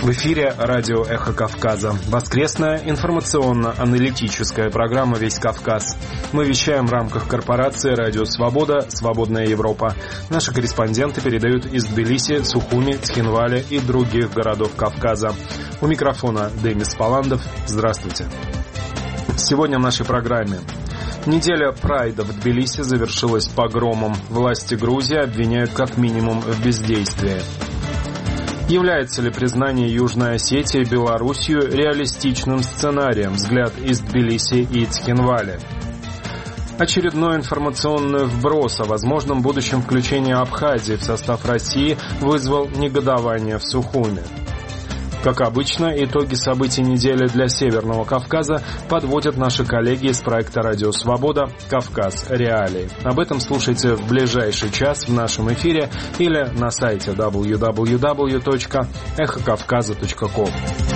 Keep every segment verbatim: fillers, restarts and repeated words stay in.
В эфире радио «Эхо Кавказа». Воскресная информационно-аналитическая программа «Весь Кавказ». Мы вещаем в рамках корпорации «Радио Свобода. Свободная Европа». Наши корреспонденты передают из Тбилиси, Сухуми, Цхинваля и других городов Кавказа. У микрофона Демис Паландов. Здравствуйте. Сегодня в нашей программе. Неделя прайда в Тбилиси завершилась погромом. Власти Грузии обвиняют как минимум в бездействии. Является ли признание Южной Осетии Белоруссию реалистичным сценарием? Взгляд из Тбилиси и Цхинваля. Очередной информационный вброс о возможном будущем включении Абхазии в состав России вызвал негодование в Сухуми. Как обычно, итоги событий недели для Северного Кавказа подводят наши коллеги из проекта «Радио Свобода. Кавказ. Реалии». Об этом слушайте в ближайший час в нашем эфире или на сайте дабл ю дабл ю дабл ю точка эхо кавказа точка ком.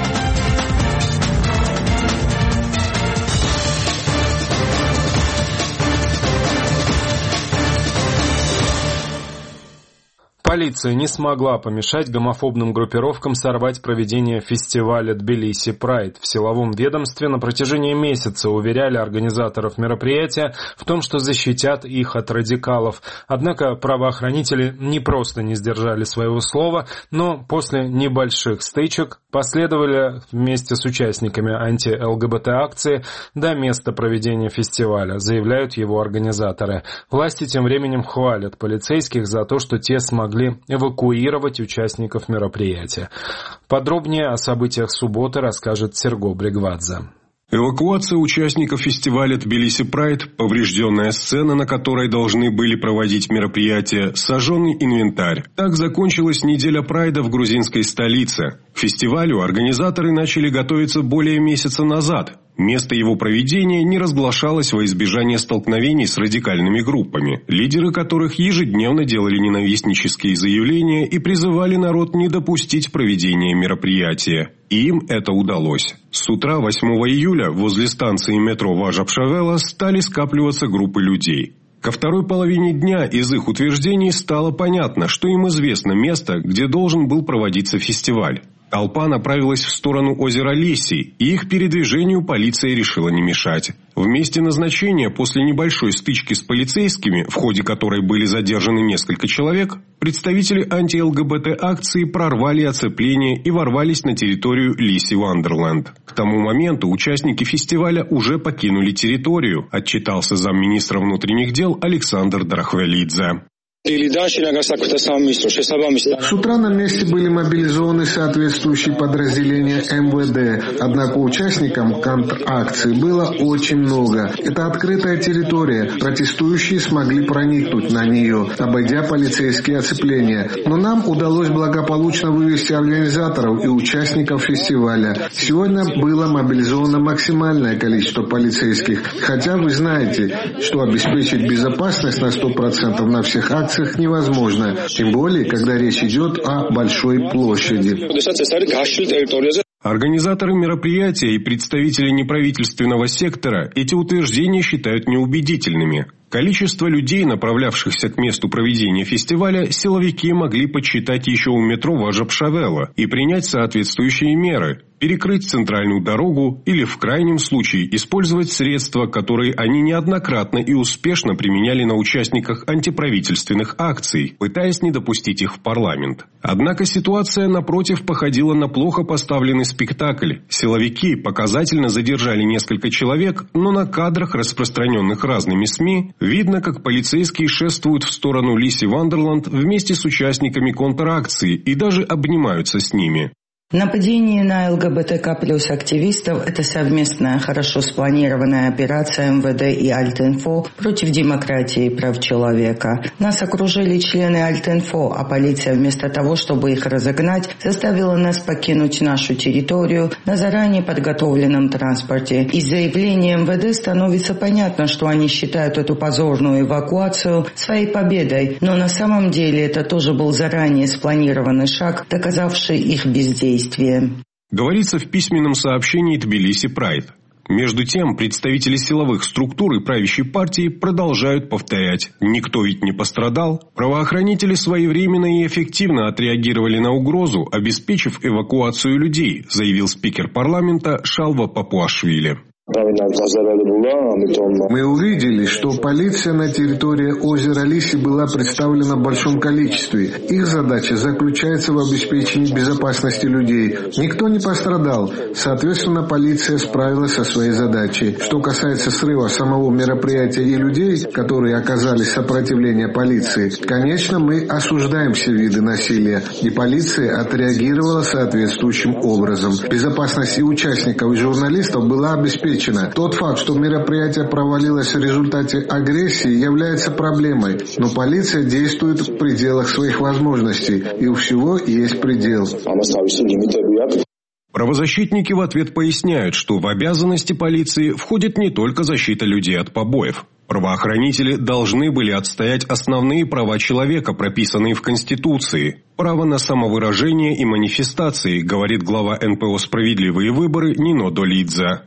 Полиция не смогла помешать гомофобным группировкам сорвать проведение фестиваля Тбилиси Прайд. В силовом ведомстве на протяжении месяца уверяли организаторов мероприятия в том, что защитят их от радикалов. Однако правоохранители не просто не сдержали своего слова, но после небольших стычек последовали вместе с участниками анти-ЛГБТ-акции до места проведения фестиваля, заявляют его организаторы. Власти тем временем хвалят полицейских за то, что те смогли эвакуировать участников мероприятия. Подробнее о событиях субботы расскажет Серго Бригвадзе. Эвакуация участников фестиваля Тбилиси Прайд, поврежденная сцена, на которой должны были проводить мероприятие, сожженный инвентарь. Так закончилась неделя Прайда в грузинской столице. К фестивалю организаторы начали готовиться более месяца назад. Место его проведения не разглашалось во избежание столкновений с радикальными группами, лидеры которых ежедневно делали ненавистнические заявления и призывали народ не допустить проведения мероприятия. И им это удалось. С утра восьмого июля возле станции метро Важапшавела стали скапливаться группы людей. Ко второй половине дня из их утверждений стало понятно, что им известно место, где должен был проводиться фестиваль. Толпа направилась в сторону озера Лисий, и их передвижению полиция решила не мешать. В месте назначения после небольшой стычки с полицейскими, в ходе которой были задержаны несколько человек, представители анти-ЛГБТ-акции прорвали оцепление и ворвались на территорию Лиси Вандерленд. К тому моменту участники фестиваля уже покинули территорию, отчитался замминистра внутренних дел Александр Дарахвелидзе. С утра на месте были мобилизованы соответствующие подразделения эм вэ дэ, однако участникам контракции было очень много. Это открытая территория, протестующие смогли проникнуть на нее, обойдя полицейские оцепления. Но нам удалось благополучно вывести организаторов и участников фестиваля. Сегодня было мобилизовано максимальное количество полицейских, хотя вы знаете, что обеспечить безопасность на сто процентов на всех акциях невозможно, тем более, когда речь идет о большой площади. Организаторы мероприятия и представители неправительственного сектора эти утверждения считают неубедительными. Количество людей, направлявшихся к месту проведения фестиваля, силовики могли подсчитать еще у метро Важапшавела и принять соответствующие меры – перекрыть центральную дорогу или, в крайнем случае, использовать средства, которые они неоднократно и успешно применяли на участниках антиправительственных акций, пытаясь не допустить их в парламент. Однако ситуация, напротив, походила на плохо поставленный спектакль. Силовики показательно задержали несколько человек, но на кадрах, распространенных разными СМИ, видно, как полицейские шествуют в сторону Лиси Вандерленд вместе с участниками контракции и даже обнимаются с ними. Нападение на ЛГБТК плюс активистов – это совместная, хорошо спланированная операция эм вэ дэ и Альтинфо против демократии и прав человека. Нас окружили члены Альтинфо, а полиция вместо того, чтобы их разогнать, заставила нас покинуть нашу территорию на заранее подготовленном транспорте. Из заявления эм вэ дэ становится понятно, что они считают эту позорную эвакуацию своей победой, но на самом деле это тоже был заранее спланированный шаг, доказавший их бездействие. Говорится в письменном сообщении Тбилиси Прайд. Между тем, представители силовых структур и правящей партии продолжают повторять: никто ведь не пострадал. Правоохранители своевременно и эффективно отреагировали на угрозу, обеспечив эвакуацию людей, заявил спикер парламента Шалва Папуашвили. Мы увидели, что полиция на территории озера Лиси была представлена в большом количестве. Их задача заключается в обеспечении безопасности людей. Никто не пострадал. Соответственно, полиция справилась со своей задачей. Что касается срыва самого мероприятия и людей, которые оказали сопротивление полиции, конечно, мы осуждаем все виды насилия. И полиция отреагировала соответствующим образом. Безопасность и участников, и журналистов была обеспечена. Тот факт, что мероприятие провалилось в результате агрессии, является проблемой, но полиция действует в пределах своих возможностей, и у всего есть предел. Правозащитники в ответ поясняют, что в обязанности полиции входит не только защита людей от побоев. Правоохранители должны были отстоять основные права человека, прописанные в Конституции. Право на самовыражение и манифестации, говорит глава эн пэ о «Справедливые выборы» Нино Долидзе.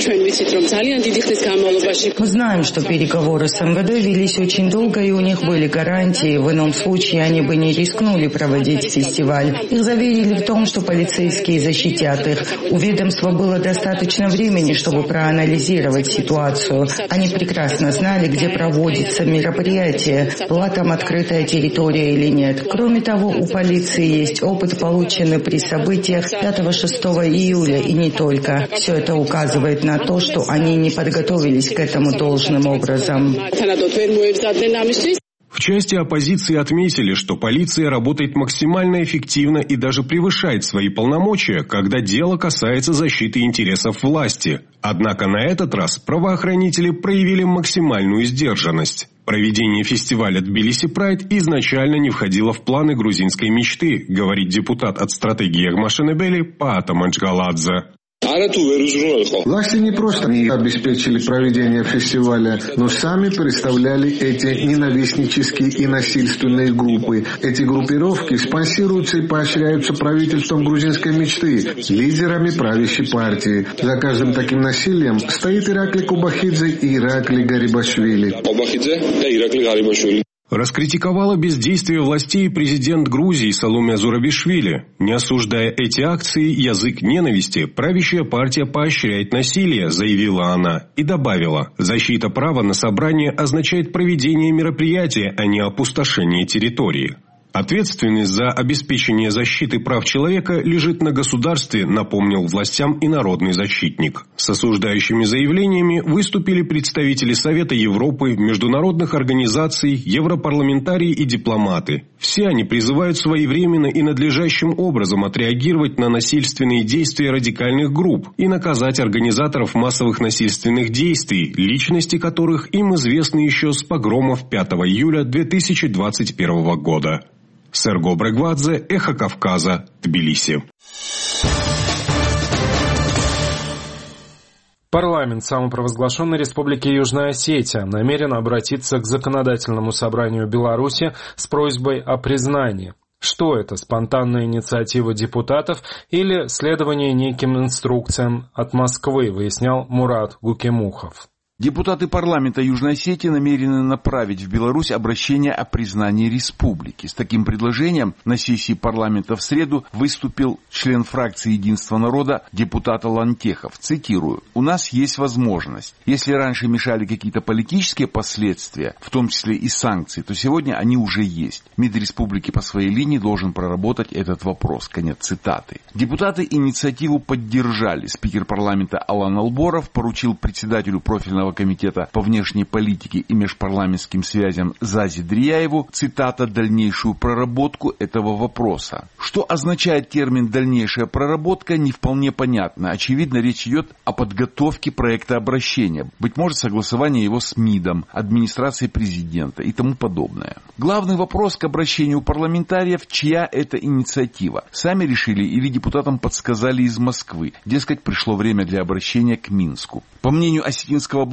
Мы знаем, что переговоры с эм вэ дэ велись очень долго, и у них были гарантии. В ином случае они бы не рискнули проводить фестиваль. Их заверили в том, что полицейские защитят их. У ведомства было достаточно времени, чтобы проанализировать ситуацию. Они прекрасно знали, где проводится мероприятие, была там открытая территория или нет. Кроме того, у полиции есть опыт, полученный при событиях пятого-шестого июля, и не только. Все это указывает на то, что они не подготовились к этому должным образом. В части оппозиции отметили, что полиция работает максимально эффективно и даже превышает свои полномочия, когда дело касается защиты интересов власти. Однако на этот раз правоохранители проявили максимальную сдержанность. Проведение фестиваля Тбилиси Прайд изначально не входило в планы грузинской мечты, говорит депутат от стратегии Агмашенебели Паата Манчгаладзе. Власти не просто не обеспечили проведение фестиваля, но сами представляли эти ненавистнические и насильственные группы. Эти группировки спонсируются и поощряются правительством грузинской мечты, лидерами правящей партии. За каждым таким насилием стоит Иракли Кубахидзе и Иракли Гарибашвили. Раскритиковала бездействие властей президент Грузии Саломе Зурабишвили. Не осуждая эти акции, язык ненависти, правящая партия поощряет насилие, заявила она, и добавила: защита права на собрание означает проведение мероприятия, а не опустошение территории. Ответственность за обеспечение защиты прав человека лежит на государстве, напомнил властям и народный защитник. С осуждающими заявлениями выступили представители Совета Европы, международных организаций, европарламентарии и дипломаты. Все они призывают своевременно и надлежащим образом отреагировать на насильственные действия радикальных групп и наказать организаторов массовых насильственных действий, личности которых им известны еще с погромов пятого июля две тысячи двадцать первого года. Серго Брегвадзе, Эхо Кавказа, Тбилиси. Парламент самопровозглашенной Республики Южная Осетия намерен обратиться к Законодательному собранию Беларуси с просьбой о признании. Что это, спонтанная инициатива депутатов или следование неким инструкциям от Москвы, выяснял Мурат Гукемухов. Депутаты парламента Южной Осетии намерены направить в Беларусь обращение о признании республики. С таким предложением на сессии парламента в среду выступил член фракции «Единство народа» депутат Лантехов. Цитирую: «У нас есть возможность. Если раньше мешали какие-то политические последствия, в том числе и санкции, то сегодня они уже есть. МИД республики по своей линии должен проработать этот вопрос». Конец цитаты. Депутаты инициативу поддержали. Спикер парламента Алан Алборов поручил председателю профильного комитета по внешней политике и межпарламентским связям Зази Дрияеву, цитата, «дальнейшую проработку этого вопроса». Что означает термин «дальнейшая проработка», не вполне понятно. Очевидно, речь идет о подготовке проекта обращения, быть может, согласование его с МИДом, администрацией президента и тому подобное. Главный вопрос к обращению парламентариев: чья это инициатива? Сами решили или депутатам подсказали из Москвы? Дескать, пришло время для обращения к Минску. По мнению осетинского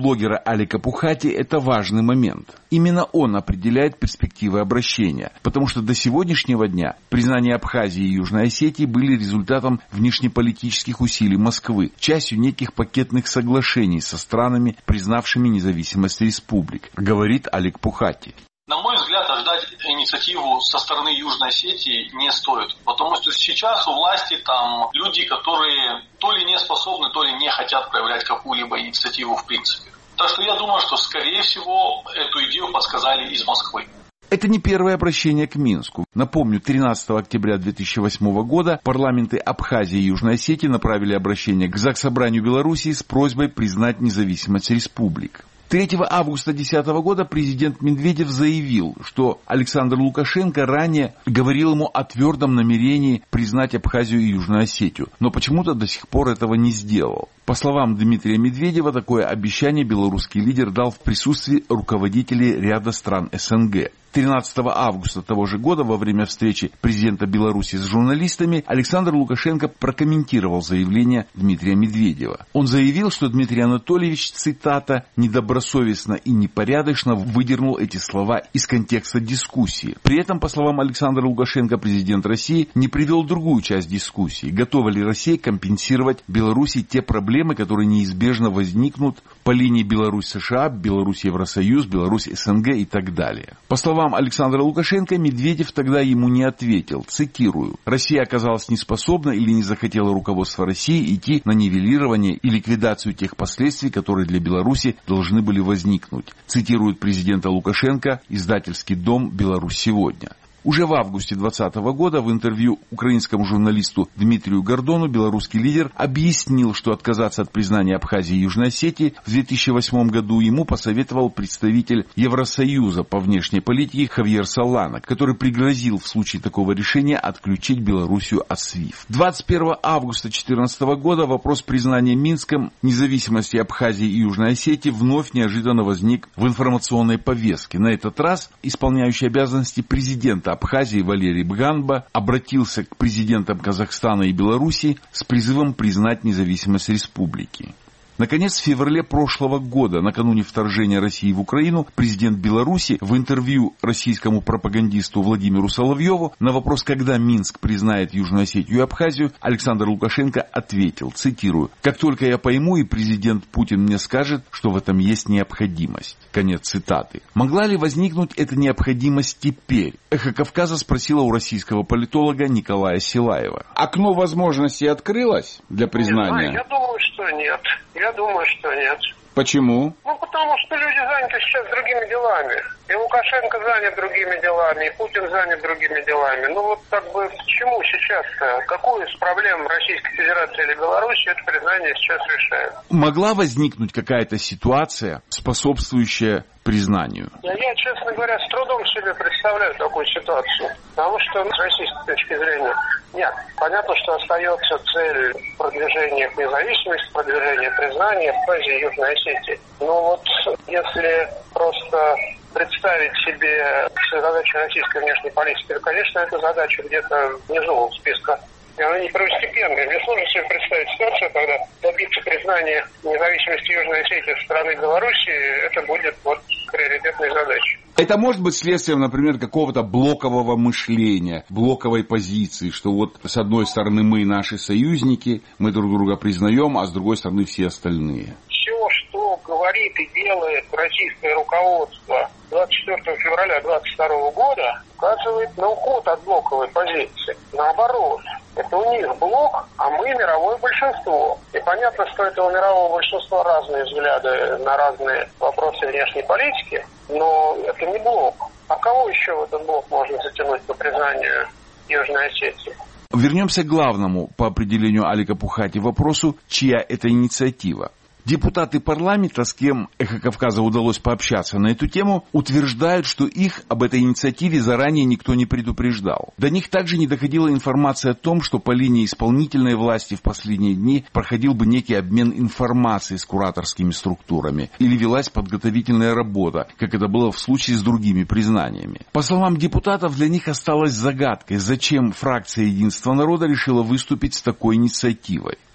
блогера Алика Пухати это важный момент. Именно он определяет перспективы обращения, потому что до сегодняшнего дня признание Абхазии и Южной Осетии были результатом внешнеполитических усилий Москвы, частью неких пакетных соглашений со странами, признавшими независимость республик, говорит Алик Пухати. На мой взгляд, ждать инициативу со стороны Южной Осетии не стоит. Потому что сейчас у власти там люди, которые то ли не способны, то ли не хотят проявлять какую-либо инициативу в принципе. Так что я думаю, что, скорее всего, эту идею подсказали из Москвы. Это не первое обращение к Минску. Напомню, тринадцатого октября две тысячи восьмого года парламенты Абхазии и Южной Осетии направили обращение к Заксобранию Белоруссии с просьбой признать независимость республик. третьего августа две тысячи десятого года президент Медведев заявил, что Александр Лукашенко ранее говорил ему о твердом намерении признать Абхазию и Южную Осетию, но почему-то до сих пор этого не сделал. По словам Дмитрия Медведева, такое обещание белорусский лидер дал в присутствии руководителей ряда стран СНГ. тринадцатого августа того же года во время встречи президента Беларуси с журналистами Александр Лукашенко прокомментировал заявление Дмитрия Медведева. Он заявил, что Дмитрий Анатольевич, цитата, «недобросовестно и непорядочно выдернул эти слова из контекста дискуссии». При этом, по словам Александра Лукашенко, президент России не привел другую часть дискуссии. Готова ли Россия компенсировать Беларуси те проблемы, которые неизбежно возникнут по линии Беларусь-США, Беларусь-Евросоюз, Беларусь-СНГ и так далее. По словам Александра Лукашенко, Медведев тогда ему не ответил, цитирую, «Россия оказалась неспособна или не захотела руководство России идти на нивелирование и ликвидацию тех последствий, которые для Беларуси должны были возникнуть», цитирует президента Лукашенко издательский дом «Беларусь сегодня». Уже в августе двадцатого года в интервью украинскому журналисту Дмитрию Гордону белорусский лидер объяснил, что отказаться от признания Абхазии и Южной Осетии в две тысячи восьмом году ему посоветовал представитель Евросоюза по внешней политике Хавьер Солана, который пригрозил в случае такого решения отключить Белоруссию от свифт. двадцать первого августа две тысячи четырнадцатого года вопрос признания Минском независимости Абхазии и Южной Осетии вновь неожиданно возник в информационной повестке. На этот раз исполняющий обязанности президента Абхазии Валерий Бганба обратился к президентам Казахстана и Беларуси с призывом признать независимость республики. Наконец, в феврале прошлого года, накануне вторжения России в Украину, президент Беларуси в интервью российскому пропагандисту Владимиру Соловьеву на вопрос, когда Минск признает Южную Осетию и Абхазию, Александр Лукашенко ответил, цитирую, «Как только я пойму и президент Путин мне скажет, что в этом есть необходимость». Конец цитаты. Могла ли возникнуть эта необходимость теперь? «Эхо Кавказа» спросила у российского политолога Николая Силаева. Окно возможностей открылось для признания? Не знаю, я думаю, что нет. Я думаю, что нет. Почему? Ну, потому что люди заняты сейчас другими делами. И Лукашенко занят другими делами, и Путин занят другими делами. Ну, вот как бы к чему сейчас-то? Какую из проблем Российской Федерации или Беларуси это признание сейчас решает? Могла возникнуть какая-то ситуация, способствующая признанию? Я, честно говоря, с трудом себе представляю такую ситуацию. Потому что с российской точки зрения нет. Понятно, что остается цель продвижения к независимости, продвижения признания Абхазии и Южной Осетии. Но вот если просто представить себе задачу российской внешней политики, то, конечно, эта задача где-то внизу списка. И она не первостепенная. Мне сложно себе представить ситуацию, когда добиться признания независимости Южной Осетии со стороны Беларуси, это будет вот приоритетной задачей. Это может быть следствием, например, какого-то блокового мышления, блоковой позиции, что вот с одной стороны мы наши союзники, мы друг друга признаем, а с другой стороны все остальные. Все, что говорит и делает российское руководство двадцать четвёртого февраля две тысячи двадцать второго года, указывает на уход от блоковой позиции. Наоборот, это у них блок, а мы мировое большинство. И понятно, что это у мирового большинства разные взгляды на разные вопросы внешней политики, но это не блок. А кого еще в этот блок можно затянуть по признанию Южной Осетии? Вернемся к главному по определению Алика Пухати вопросу, чья это инициатива. Депутаты парламента, с кем «Эхо Кавказа» удалось пообщаться на эту тему, утверждают, что их об этой инициативе заранее никто не предупреждал. До них также не доходила информация о том, что по линии исполнительной власти в последние дни проходил бы некий обмен информацией с кураторскими структурами или велась подготовительная работа, как это было в случае с другими признаниями. По словам депутатов, для них осталось загадкой, зачем фракция «Единства народа» решила выступить с такой инициативой.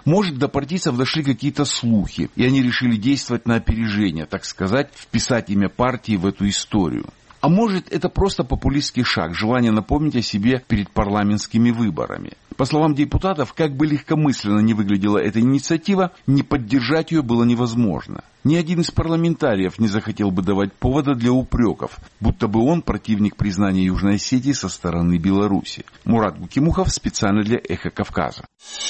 Может, до партийцев дошли какие-то слухи, и они решили действовать на опережение, так сказать, вписать имя партии в эту историю. А может, это просто популистский шаг, желание напомнить о себе перед парламентскими выборами. По словам депутатов, как бы легкомысленно не выглядела эта инициатива, не поддержать ее было невозможно. Ни один из парламентариев не захотел бы давать повода для упреков, будто бы он противник признания Южной Осетии со стороны Беларуси. Мурат Гукимухов специально для «Эхо Кавказа».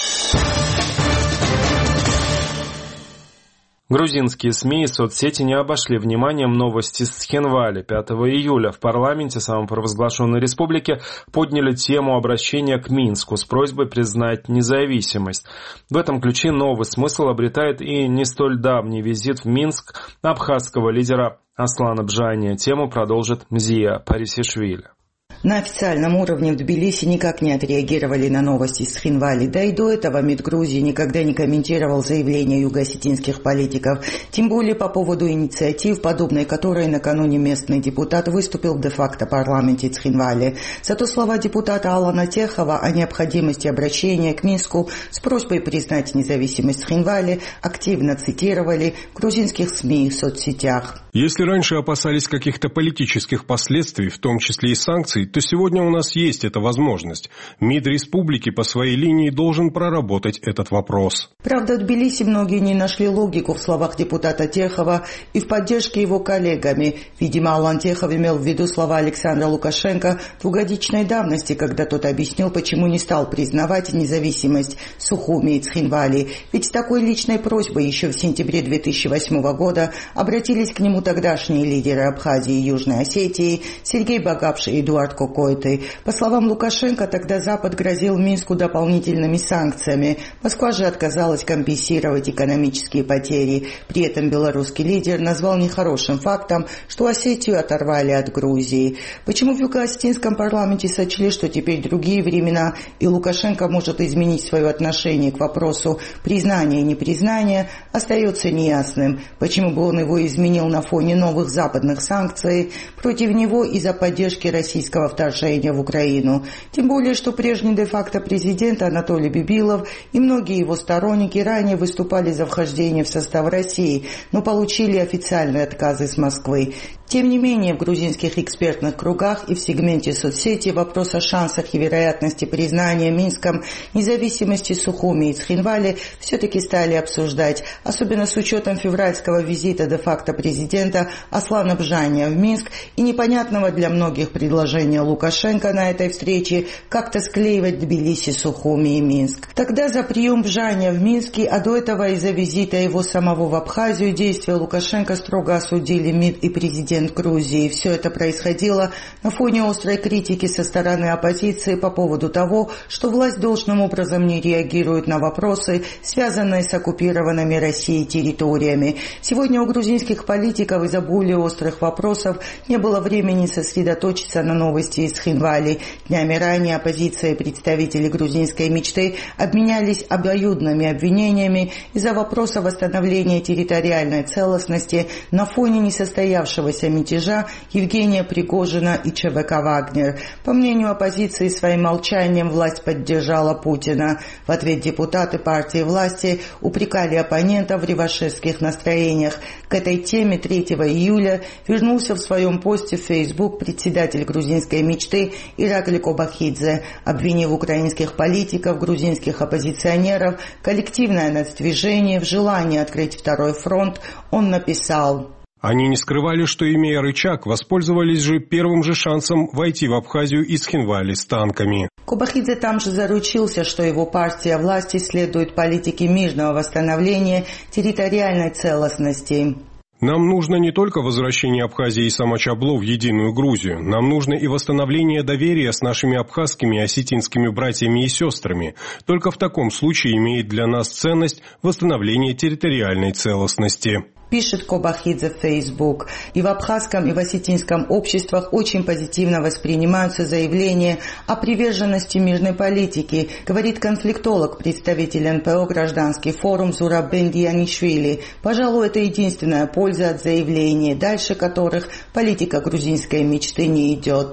Грузинские СМИ и соцсети не обошли вниманием новости с Цхинвали. пятого июля в парламенте самопровозглашенной республики подняли тему обращения к Минску с просьбой признать независимость. В этом ключе новый смысл обретает и не столь давний визит в Минск абхазского лидера Аслана Бжания. Тему продолжит Мзия Парисишвили. На официальном уровне в Тбилиси никак не отреагировали на новости с Цхинвали. Да и до этого МИД Грузии никогда не комментировал заявления юго-осетинских политиков. Тем более по поводу инициатив, подобной которой накануне местный депутат выступил в де-факто парламенте Цхинвали. Зато слова депутата Алана Техова о необходимости обращения к Минску с просьбой признать независимость Цхинвали активно цитировали в грузинских СМИ и соцсетях. Если раньше опасались каких-то политических последствий, в том числе и санкций, то сегодня у нас есть эта возможность. МИД республики по своей линии должен проработать этот вопрос. Правда, в Тбилиси многие не нашли логику в словах депутата Техова и в поддержке его коллегами. Видимо, Алан Техов имел в виду слова Александра Лукашенко двухгодичной давности, когда тот объяснил, почему не стал признавать независимость Сухуми и Цхинвали. Ведь с такой личной просьбой еще в сентябре две тысячи восьмого года обратились к нему тогдашние лидеры Абхазии и Южной Осетии Сергей Багапши и Эдуард Кокойты. По словам Лукашенко, тогда Запад грозил Минску дополнительными санкциями. Москва же отказалась компенсировать экономические потери. При этом белорусский лидер назвал нехорошим фактом, что Осетию оторвали от Грузии. Почему в юго-осетинском парламенте сочли, что теперь другие времена, и Лукашенко может изменить свое отношение к вопросу признания и непризнания, остается неясным. Почему бы он его изменил на фоне новых западных санкций против него из-за поддержки российского вторжения в Украину. Тем более, что прежний де-факто президент Анатолий Бибилов и многие его сторонники ранее выступали за вхождение в состав России, но получили официальные отказы с Москвы. Тем не менее, в грузинских экспертных кругах и в сегменте соцсети вопрос о шансах и вероятности признания Минском независимости Сухуми и Цхинвали все-таки стали обсуждать, особенно с учетом февральского визита де-факто президента Аслана Бжания в Минск и непонятного для многих предложения Лукашенко на этой встрече как-то склеивать Тбилиси, Сухуми и Минск. Тогда за прием Бжания в Минске, а до этого из-за визита его самого в Абхазию действия Лукашенко строго осудили МИД и президент Грузии. Все это происходило на фоне острой критики со стороны оппозиции по поводу того, что власть должным образом не реагирует на вопросы, связанные с оккупированными Россией территориями. Сегодня у грузинских политиков из-за более острых вопросов не было времени сосредоточиться на новости из Цхинвали. Днями ранее оппозиция и представители грузинской мечты обменялись обоюдными обвинениями из-за вопроса восстановления территориальной целостности на фоне несостоявшегося мятежа Евгения Пригожина и ЧВК «Вагнер». По мнению оппозиции, своим молчанием власть поддержала Путина. В ответ депутаты партии власти упрекали оппонентов в реваншистских настроениях. К этой теме третьего июля вернулся в своем посте в Facebook председатель грузинской мечты Иракли Кобахидзе, обвинив украинских политиков, грузинских оппозиционеров, коллективное нацдвижение в желании открыть второй фронт. Он написал: Они не скрывали, что, имея рычаг, воспользовались же первым же шансом войти в Абхазию из Цхинвали с танками. Кобахидзе там же заручился, что его партия власти следует политике мирного восстановления территориальной целостности. Нам нужно не только возвращение Абхазии и Самачабло в единую Грузию, нам нужно и восстановление доверия с нашими абхазскими и осетинскими братьями и сестрами. Только в таком случае имеет для нас ценность восстановление территориальной целостности. Пишет Кобахидзе в Facebook. И в абхазском, и в осетинском обществах очень позитивно воспринимаются заявления о приверженности мирной политики, говорит конфликтолог, представитель эн пэ о «Гражданский форум» Зураб Дианишвили. Пожалуй, это единственная польза от заявлений, дальше которых политика грузинской мечты не идет.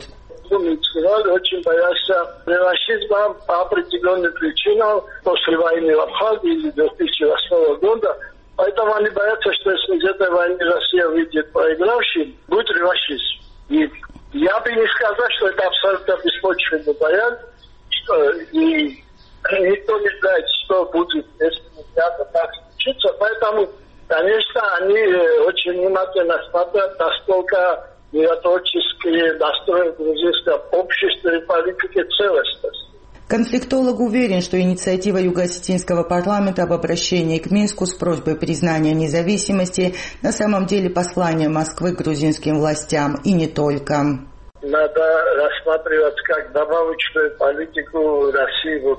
инициировал, очень боялся реваншизма по определенным причинам после войны в Абхазии две тысячи восьмого года. Поэтому они боятся, что если из этой войны Россия выйдет проигравшей, будет реваншизм. И я бы не сказал, что это абсолютно беспочвенный боязнь, что и никто не знает, что будет, если это так случится. Поэтому, конечно, они очень внимательно смотрят, насколько миротворчески настроен в грузинском обществе и политике целостности. Конфликтолог уверен, что инициатива Юго-Осетинского парламента об обращении к Минску с просьбой признания независимости на самом деле послание Москвы к грузинским властям, и не только. Надо рассматривать как добавочную политику России. Вот,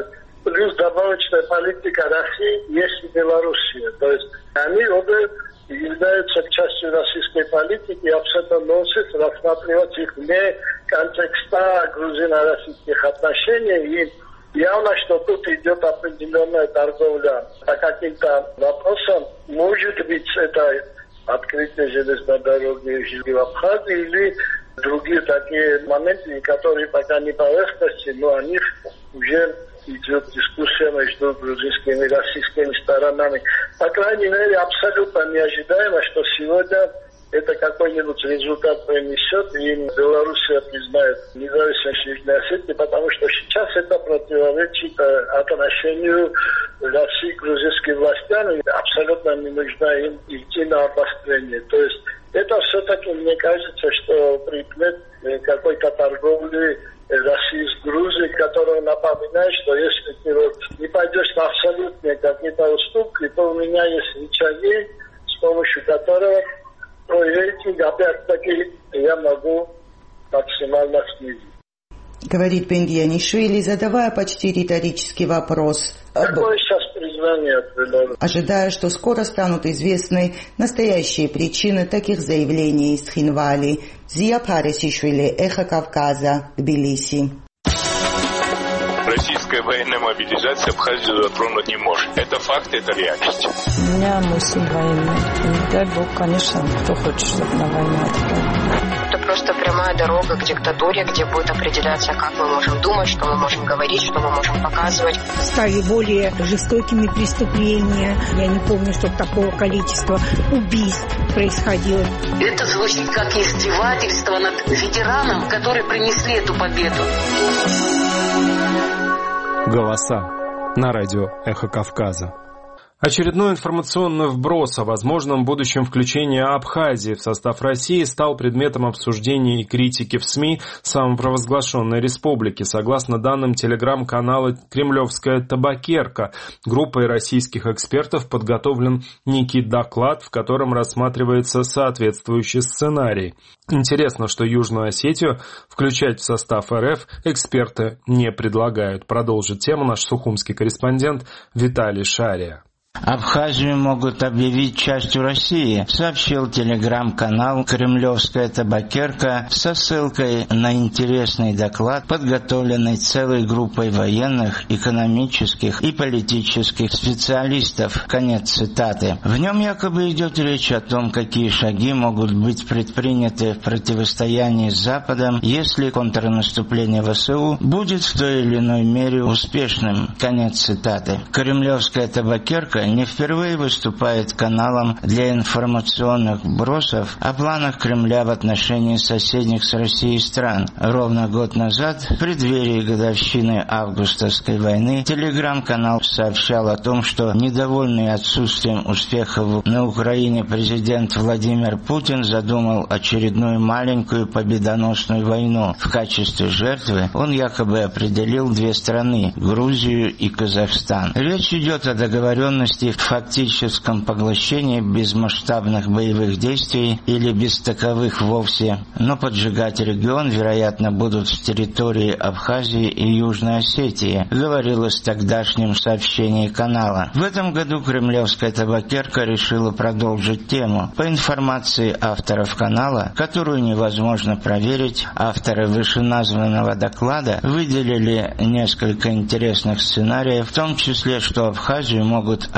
плюс добавочная политика России есть и Белоруссия. То есть они оба являются частью российской политики, и абсолютно нонсенс рассматривать их вне контекста грузино-российских отношений. И явно, что тут идет определенная торговля по каким-то вопросам. Может быть, это открытие железной дороги в Абхазии или другие такие моменты, которые пока не поверхностны, но о них уже идет дискуссия между грузинскими и российскими сторонами. По крайней мере, абсолютно неожидаемо, что сегодня это какой-нибудь результат принесет, и Белоруссия признает независимость Южной Осетии, потому что сейчас это противоречит отношению России к грузинским властям, и абсолютно не нужно им идти на обострение. То есть это все-таки, мне кажется, что предмет какой-то торговли России с Грузией, которая напоминает, что если ты вот не пойдешь на абсолютные какие-то уступки, то у меня есть рычаги, с помощью которого рейтинг опять-таки я могу максимально снизить. Говорит Бендианишвили, задавая почти риторический вопрос. Какое сейчас признание от Беларуси? Ожидая, что скоро станут известны настоящие причины таких заявлений из Хинвали. Зия Парисишвили, Эхо Кавказа, Тбилиси. Российская военная мобилизация Абхазию затронуть не может. Это факт, это реальность. У меня мысль военная. Не дай бог, конечно, кто хочет, чтобы на войну отправили. Это просто прямая дорога к диктатуре, где будет определяться, как мы можем думать, что мы можем говорить, что мы можем показывать. Стали более жестокими преступления. Я не помню, чтобы такого количества убийств происходило. Это звучит как издевательство над ветераном, которые принесли эту победу. Голоса на радио «Эхо Кавказа». Очередной информационный вброс о возможном будущем включении Абхазии в состав России стал предметом обсуждения и критики в СМИ самопровозглашенной республики. Согласно данным телеграм-канала «Кремлевская табакерка», группой российских экспертов подготовлен некий доклад, в котором рассматривается соответствующий сценарий. Интересно, что Южную Осетию включать в состав РФ эксперты не предлагают. Продолжит тему наш сухумский корреспондент Виталий Шария. Абхазию могут объявить частью России, сообщил телеграм-канал «Кремлевская табакерка» со ссылкой на интересный доклад, подготовленный целой группой военных, экономических и политических специалистов. Конец цитаты. В нем якобы идет речь о том, какие шаги могут быть предприняты в противостоянии с Западом, если контрнаступление ВСУ будет в той или иной мере успешным. Конец цитаты. «Кремлевская табакерка» не впервые выступает каналом для информационных вбросов о планах Кремля в отношении соседних с Россией стран. Ровно год назад, в преддверии годовщины августовской войны, телеграм-канал сообщал о том, что недовольный отсутствием успехов на Украине президент Владимир Путин задумал очередную маленькую победоносную войну. В качестве жертвы он якобы определил две страны – Грузию и Казахстан. Речь идет о договоренности в фактическом поглощении без масштабных боевых действий или без таковых вовсе, но поджигать регион, вероятно, будут с территории Абхазии и Южной Осетии, говорилось в тогдашнем сообщении канала. В этом году кремлевская табакерка решила продолжить тему. По информации авторов канала, которую невозможно проверить, авторы вышеназванного доклада выделили несколько интересных сценариев, в том числе, что Абхазию могут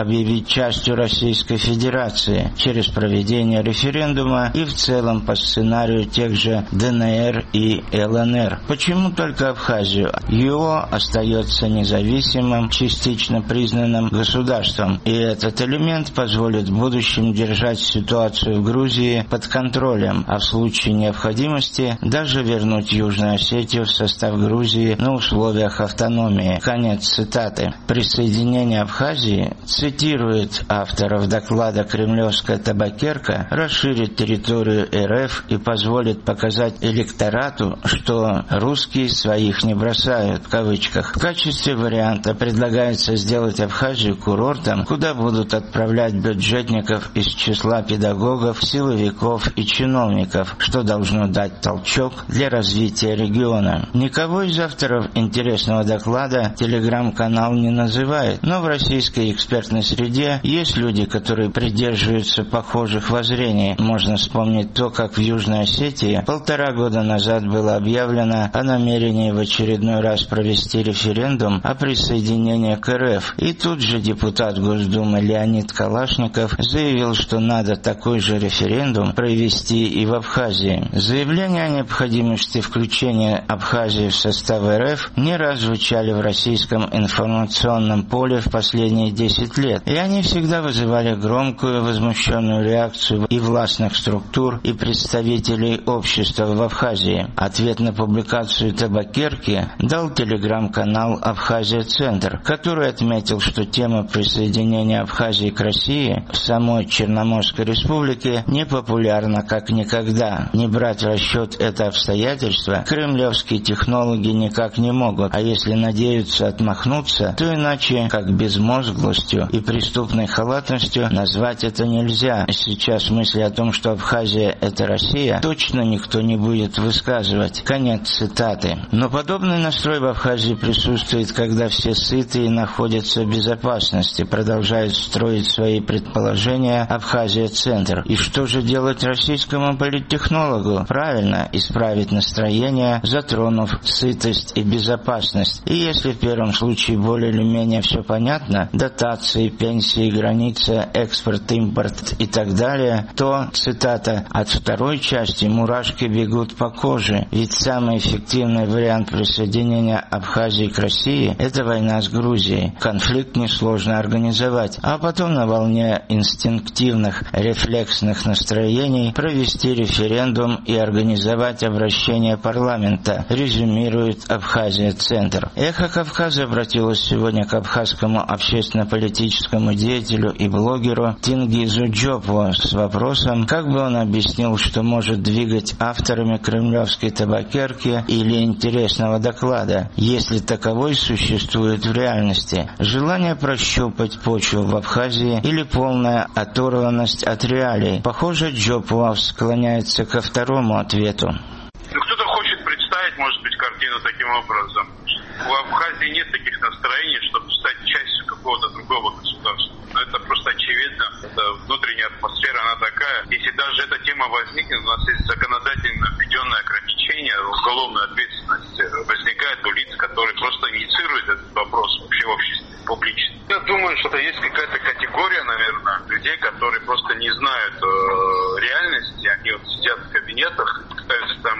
объявить частью Российской Федерации через проведение референдума и в целом по сценарию тех же ДНР и ЛНР. Почему только Абхазию? ЮО остается независимым, частично признанным государством, и этот элемент позволит в будущем держать ситуацию в Грузии под контролем, а в случае необходимости даже вернуть Южную Осетию в состав Грузии на условиях автономии. Конец цитаты. Присоединение Абхазии, цитирует авторов доклада «Кремлевская табакерка», расширит территорию РФ и позволит показать электорату, что русские своих не бросают, в кавычках. В качестве варианта предлагается сделать Абхазию курортом, куда будут отправлять бюджетников из числа педагогов, силовиков и чиновников, что должно дать толчок для развития региона. Никого из авторов интересного доклада телеграм-канал не называет, но в российской экспертной среде есть люди, которые придерживаются похожих воззрений. Можно вспомнить то, как в Южной Осетии полтора года назад было объявлено о намерении в очередной раз провести референдум о присоединении к РФ. И тут же депутат Госдумы Леонид Калашников заявил, что надо такой же референдум провести и в Абхазии. Заявления о необходимости включения Абхазии в состав РФ не раз звучали в российском информационном поле в последние десять лет, и они всегда вызывали громкую возмущенную реакцию и властных структур, и представителей общества в Абхазии. Ответ на публикацию табакерки дал телеграм-канал «Абхазия-центр», который отметил, что тема присоединения Абхазии к России в самой Черноморской республике не популярна как никогда. Не брать в расчет это обстоятельство кремлевские технологи никак не могут, а если надеются отмахнуться, то иначе как безмозглостью и преступной халатностью назвать это нельзя. Сейчас мысли о том, что Абхазия — это Россия, точно никто не будет высказывать. Конец цитаты. Но подобный настрой в Абхазии присутствует, когда все сыты и находятся в безопасности, продолжают строить свои предположения Абхазия-центр. И что же делать российскому политтехнологу? Правильно, исправить настроение, затронув сытость и безопасность. И если в первом случае более или менее все понятно, дотации, пенсии, граница, экспорт, импорт и так далее, то, цитата, от второй части мурашки бегут по коже, ведь самый эффективный вариант присоединения Абхазии к России – это война с Грузией. Конфликт несложно организовать, а потом на волне инстинктивных рефлексных настроений провести референдум и организовать обращение парламента, резюмирует Абхазия-центр. Эхо Кавказа обратилось сегодня к абхазскому общественно-политическому деятелю и блогеру Тенгизу Джопу с вопросом, как бы он объяснил, что может двигать авторами кремлевской табакерки или интересного доклада, если таковой существует в реальности. Желание прощупать почву в Абхазии или полная оторванность от реалий. Похоже, Джопу склоняется ко второму ответу. Кто-то хочет представить, может быть, картину таким образом. В Абхазии нет таких настроений, чтобы стать частью какого-то другого государства. Это просто очевидно. Это внутренняя атмосфера, она такая. Если даже эта тема возникнет, у нас есть законодательно введенное ограничение, уголовная ответственность возникает у лиц, которые просто инициируют этот вопрос вообще в обществе, публично. Я думаю, что есть какая-то категория, наверное, людей, которые просто не знают э, реальности. Они вот сидят в кабинетах, пытаются там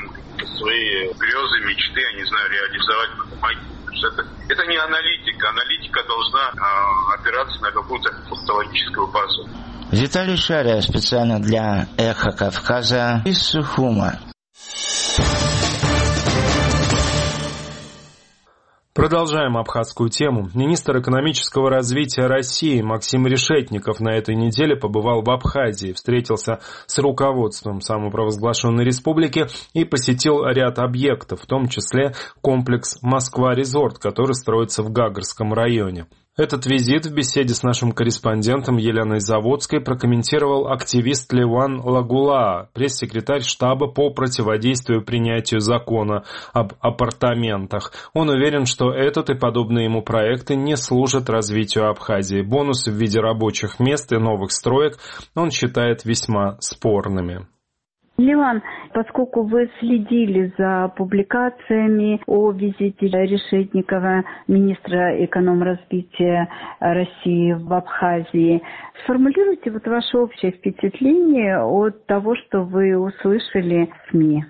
свои грезы, мечты, я не знаю, реализовать на бумаге. Это, это не аналитика. Аналитика должна э, опираться на какую-то фактологическую базу. Виталий Шария специально для «Эхо Кавказа» из Сухума. Продолжаем абхазскую тему. Министр экономического развития России Максим Решетников на этой неделе побывал в Абхазии, встретился с руководством самопровозглашенной республики и посетил ряд объектов, в том числе комплекс «Москва-Резорт», который строится в Гагарском районе. Этот визит в беседе с нашим корреспондентом Еленой Заводской прокомментировал активист Леван Лагула, пресс-секретарь штаба по противодействию принятию закона об апартаментах. Он уверен, что этот и подобные ему проекты не служат развитию Абхазии. Бонусы в виде рабочих мест и новых строек он считает весьма спорными. Ливан, поскольку вы следили за публикациями о визите Решетникова, министра экономразвития России в Абхазии, сформулируйте вот ваше общее впечатление от того, что вы услышали в СМИ.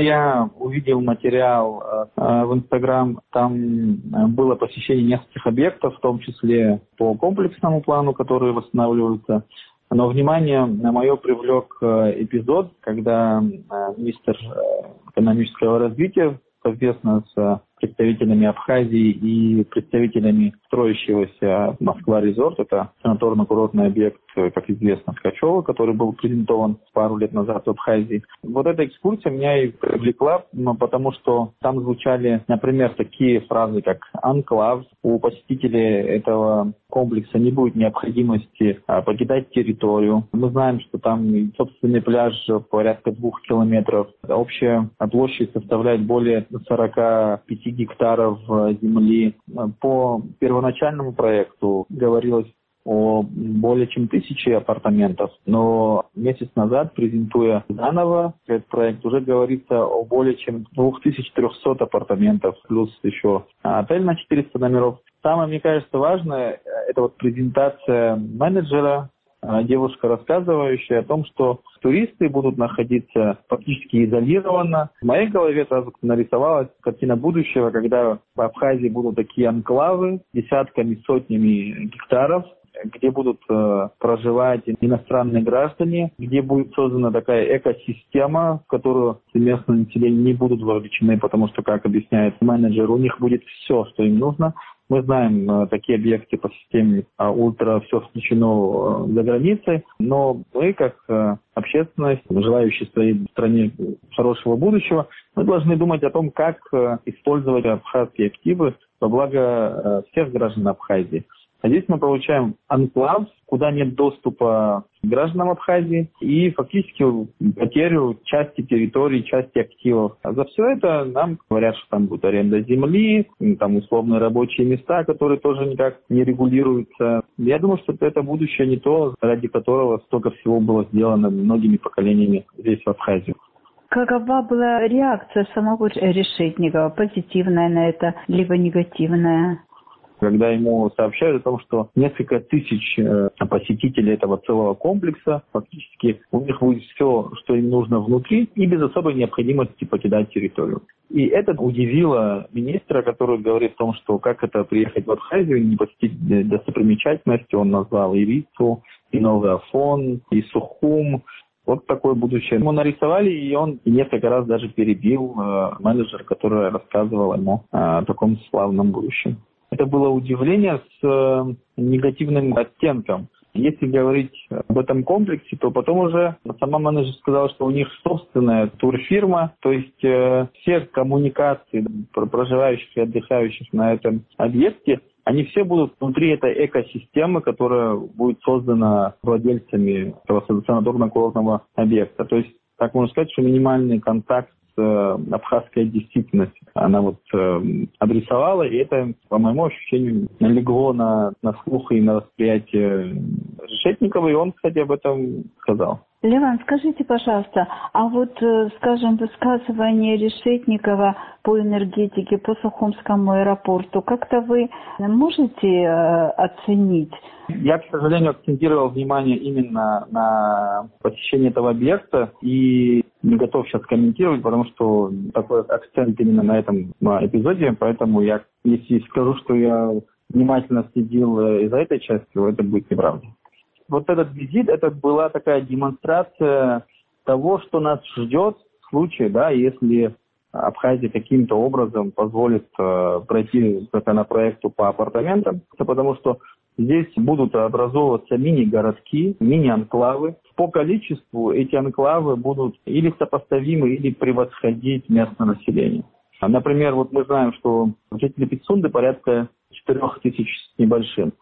Я увидел материал э, в Инстаграм, там было посещение нескольких объектов, в том числе по комплексному плану, которые восстанавливаются. Но внимание мое привлек эпизод, когда министр экономического развития совместно с представителями Абхазии и представителями строящегося Москва-резорт, это санаторно-курортный объект, как известно, Ткачева, который был презентован пару лет назад в Абхазии. Вот эта экскурсия меня и привлекла, потому что там звучали, например, такие фразы, как «анклав». У посетителей этого комплекса не будет необходимости покидать территорию. Мы знаем, что там собственный пляж порядка двух километров. Общая площадь составляет более сорока пяти гектаров земли. По первоначальному проекту говорилось о более чем тысяче апартаментов, но месяц назад, презентуя заново этот проект, уже говорится о более чем две тысячи триста апартаментов, плюс еще отель на четыреста номеров. Самое, мне кажется, важное – это вот презентация менеджера, девушка, рассказывающая о том, что туристы будут находиться фактически изолированно. В моей голове сразу нарисовалась картина будущего, когда в Абхазии будут такие анклавы десятками, сотнями гектаров, где будут э, проживать иностранные граждане, где будет создана такая экосистема, в которую местное население не будут вовлечены, потому что, как объясняет менеджер, у них будет все, что им нужно. Мы знаем э, такие объекты по системе э, ультра, все включено э, за границей, но мы, как э, общественность, желающие своей стране хорошего будущего, мы должны думать о том, как э, использовать абхазские активы во благо э, всех граждан Абхазии. А здесь мы получаем анклав, куда нет доступа гражданам Абхазии, и фактически потерю части территории, части активов. А за все это нам говорят, что там будет аренда земли, там условные рабочие места, которые тоже никак не регулируются. Я думаю, что это будущее не то, ради которого столько всего было сделано многими поколениями здесь, в Абхазии. Какова была реакция самого Решетникова? Позитивная на это, либо негативная? Когда ему сообщают о том, что несколько тысяч посетителей этого целого комплекса, фактически у них будет все, что им нужно внутри, и без особой необходимости покидать территорию. И это удивило министра, который говорит о том, что как это приехать в Абхазию и не посетить достопримечательности. Он назвал и Рицу, и Новый Афон, и Сухум. Вот такое будущее. Ему нарисовали, и он несколько раз даже перебил э, менеджера, который рассказывал ему о таком славном будущем. Это было удивление с э, негативным оттенком. Если говорить об этом комплексе, то потом уже сама менеджер сказала, что у них собственная турфирма, то есть э, все коммуникации проживающих и отдыхающих на этом объекте, они все будут внутри этой экосистемы, которая будет создана владельцами этого санаторно-курортного объекта. То есть, так можно сказать, что минимальный контакт абхазская действительность она вот э, адресовала, и это, по моему ощущению, налегло на, на слух и на восприятие Решетникова, и он, кстати, об этом сказал. Леван, скажите, пожалуйста, а вот, скажем, высказывание Решетникова по энергетике, по Сухумскому аэропорту, как-то вы можете э, оценить? Я, к сожалению, акцентировал внимание именно на посещении этого объекта и не готов сейчас комментировать, потому что такой акцент именно на этом эпизоде, поэтому я, если скажу, что я внимательно следил и за этой частью, это будет неправда. Вот этот визит, это была такая демонстрация того, что нас ждет в случае, да, если Абхазия каким-то образом позволит э, пройти законопроекту по апартаментам, потому что здесь будут образовываться мини-городки, мини-анклавы. По количеству эти анклавы будут или сопоставимы, или превосходить местное население. Например, вот мы знаем, что жители Пицунды порядка четырех тысяч с небольшим.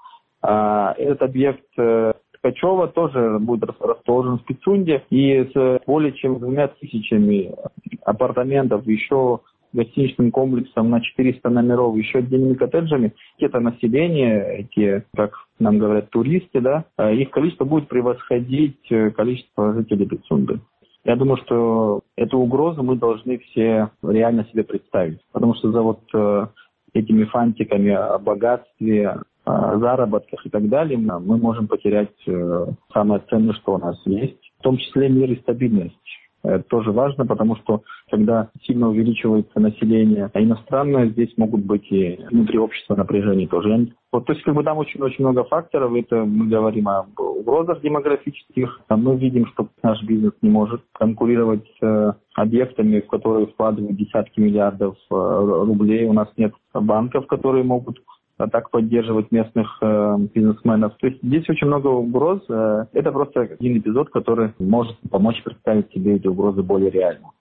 А этот объект э, Ткачева тоже будет расположен в Пицунде, и с более чем двумя тысячами апартаментов, еще гостиничным комплексом на четыреста номеров, еще отдельными коттеджами, это население, эти, как нам говорят, туристы, да, их количество будет превосходить количество жителей Пицунды. Я думаю, что эту угрозу мы должны все реально себе представить. Потому что за вот э, этими фантиками о богатстве, о заработках и так далее мы можем потерять э, самое ценное, что у нас есть, в том числе мир и стабильность. Это тоже важно, потому что когда сильно увеличивается население, а иностранное, здесь могут быть и внутри общества напряжения тоже. Вот, то есть как бы там очень-очень много факторов. Это мы говорим об угрозах демографических. Мы видим, что наш бизнес не может конкурировать с объектами, в которые вкладывают десятки миллиардов рублей. У нас нет банков, которые могут так поддерживать местных э, бизнесменов. То есть здесь очень много угроз. Э, это просто один эпизод, который может помочь представить себе эти угрозы более реально.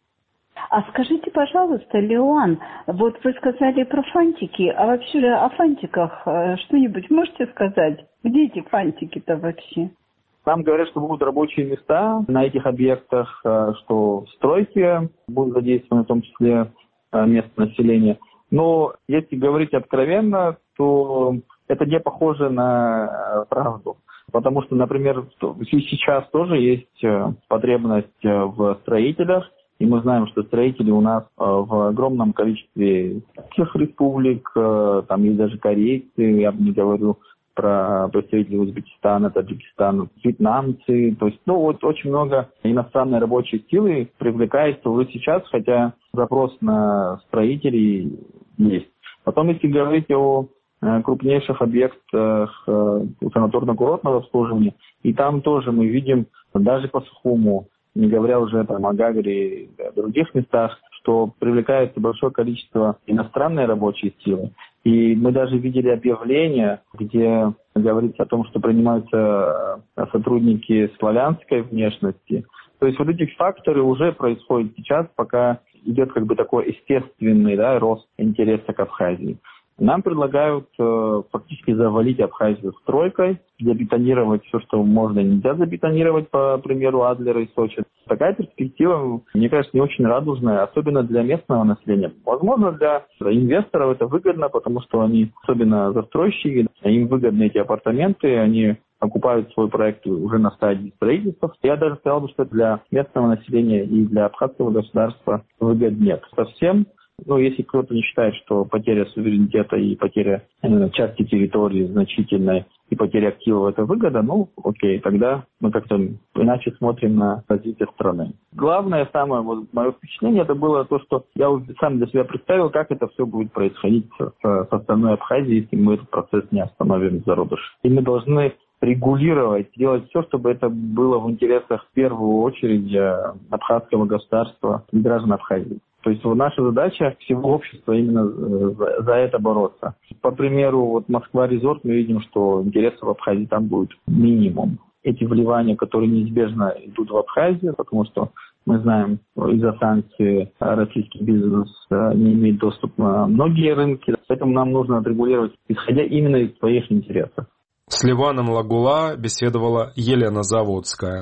А скажите, пожалуйста, Леон, вот вы сказали про фантики, а вообще о фантиках что-нибудь можете сказать? Где эти фантики-то вообще? Нам говорят, что будут рабочие места на этих объектах, что в стройке будут задействованы в том числе местное население. Но если говорить откровенно, то это не похоже на правду. Потому что, например, сейчас тоже есть потребность в строителях. И мы знаем, что строители у нас в огромном количестве всех республик, там есть даже корейцы, я бы не говорю про представителей Узбекистана, Таджикистана, вьетнамцы. То есть, ну, вот очень много иностранной рабочей силы привлекается уже сейчас, хотя запрос на строителей есть. Потом, если говорить о крупнейших объектах санаторно-курортного обслуживания, и там тоже мы видим, даже по Сухуму, не говоря уже там, о Гагре и других местах, что привлекается большое количество иностранной рабочей силы. И мы даже видели объявления, где говорится о том, что принимаются сотрудники славянской внешности. То есть вот эти факторы уже происходят сейчас, пока идет как бы такой естественный, да, рост интереса к Абхазии. Нам предлагают э, фактически завалить Абхазию стройкой, забетонировать все, что можно и нельзя забетонировать, по примеру Адлера и Сочи. Такая перспектива, мне кажется, не очень радужная, особенно для местного населения. Возможно, для инвесторов это выгодно, потому что они, особенно застройщики, им выгодны эти апартаменты, они окупают свой проект уже на стадии строительства. Я даже сказал бы, что для местного населения и для абхазского государства выгод нет совсем. Ну, если кто-то не считает, что потеря суверенитета и потеря э, части территории значительная и потеря активов – это выгода, ну, окей, тогда мы как-то иначе смотрим на развитие страны. Главное, самое вот, мое впечатление, это было то, что я сам для себя представил, как это все будет происходить с, с остальной Абхазией, если мы этот процесс не остановим в зародыше. И мы должны регулировать, делать все, чтобы это было в интересах в первую очередь абхазского государства и граждан Абхазии. То есть наша задача всего общества именно за, за это бороться. По примеру, вот Москва-Резорт, мы видим, что интересов в Абхазии там будет минимум. Эти вливания, которые неизбежно идут в Абхазию, потому что мы знаем, из-за санкций российский бизнес не имеет доступа на многие рынки, поэтому нам нужно отрегулировать, исходя именно из своих интересов. С Ливаном Лагула беседовала Елена Заводская.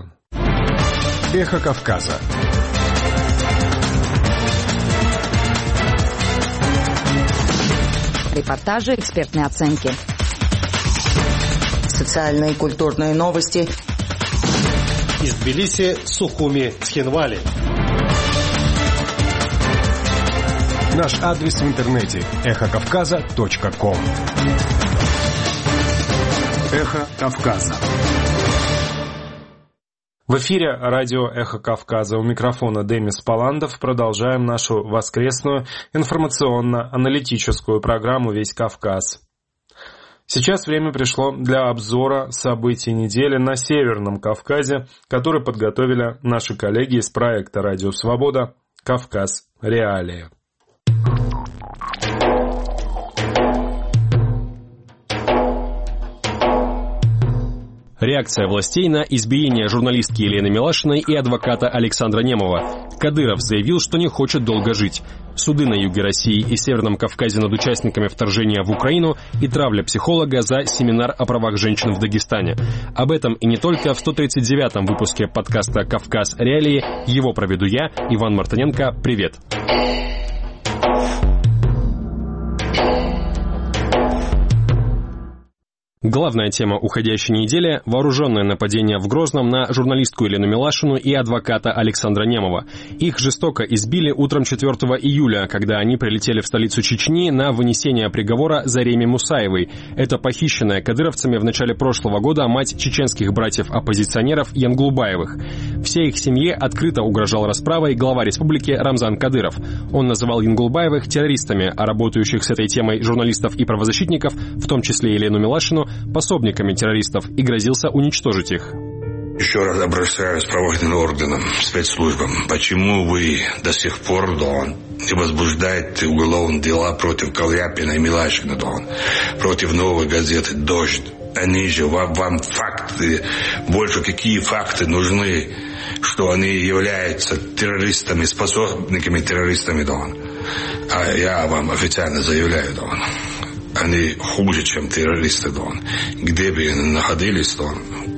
Эхо Кавказа. Репортажи, экспертные оценки. Социальные и культурные новости. Из Тбилиси, Сухуми, Цхинвали. Наш адрес в интернете эхо кавказа точка ком. Эхо Кавказа. В эфире радио «Эхо Кавказа». У микрофона Демис Паландов. Продолжаем нашу воскресную информационно-аналитическую программу «Весь Кавказ». Сейчас время пришло для обзора событий недели на Северном Кавказе, который подготовили наши коллеги из проекта «Радио Свобода. Кавказ. Реалии». Реакция властей на избиение журналистки Елены Милашиной и адвоката Александра Немова. Кадыров заявил, что не хочет долго жить. Суды на юге России и Северном Кавказе над участниками вторжения в Украину и травля психолога за семинар о правах женщин в Дагестане. Об этом и не только в сто тридцать девятом выпуске подкаста «Кавказ. Реалии». Его проведу я, Иван Мартыненко. Привет! Главная тема уходящей недели – вооруженное нападение в Грозном на журналистку Елену Милашину и адвоката Александра Немова. Их жестоко избили утром четвёртого июля, когда они прилетели в столицу Чечни на вынесение приговора Зареме Мусаевой. Это похищенная кадыровцами в начале прошлого года мать чеченских братьев-оппозиционеров Янглубаевых. Всей их семье открыто угрожал расправой глава республики Рамзан Кадыров. Он называл Янглубаевых террористами, а работающих с этой темой журналистов и правозащитников, в том числе Елену Милашину, пособниками террористов и грозился уничтожить их. Еще раз обращаюсь к правоохранительным органам, спецслужбам. Почему вы до сих пор, Дон, не возбуждаете уголовные дела против Каляпина и Милашина, Дон, против новой газеты «Дождь»? Они же, вам, вам факты, больше какие факты нужны, что они являются террористами, способниками террористами, Дон? А я вам официально заявляю, Дон, они хуже, чем террористы, Дон. Где бы они находились, Дон,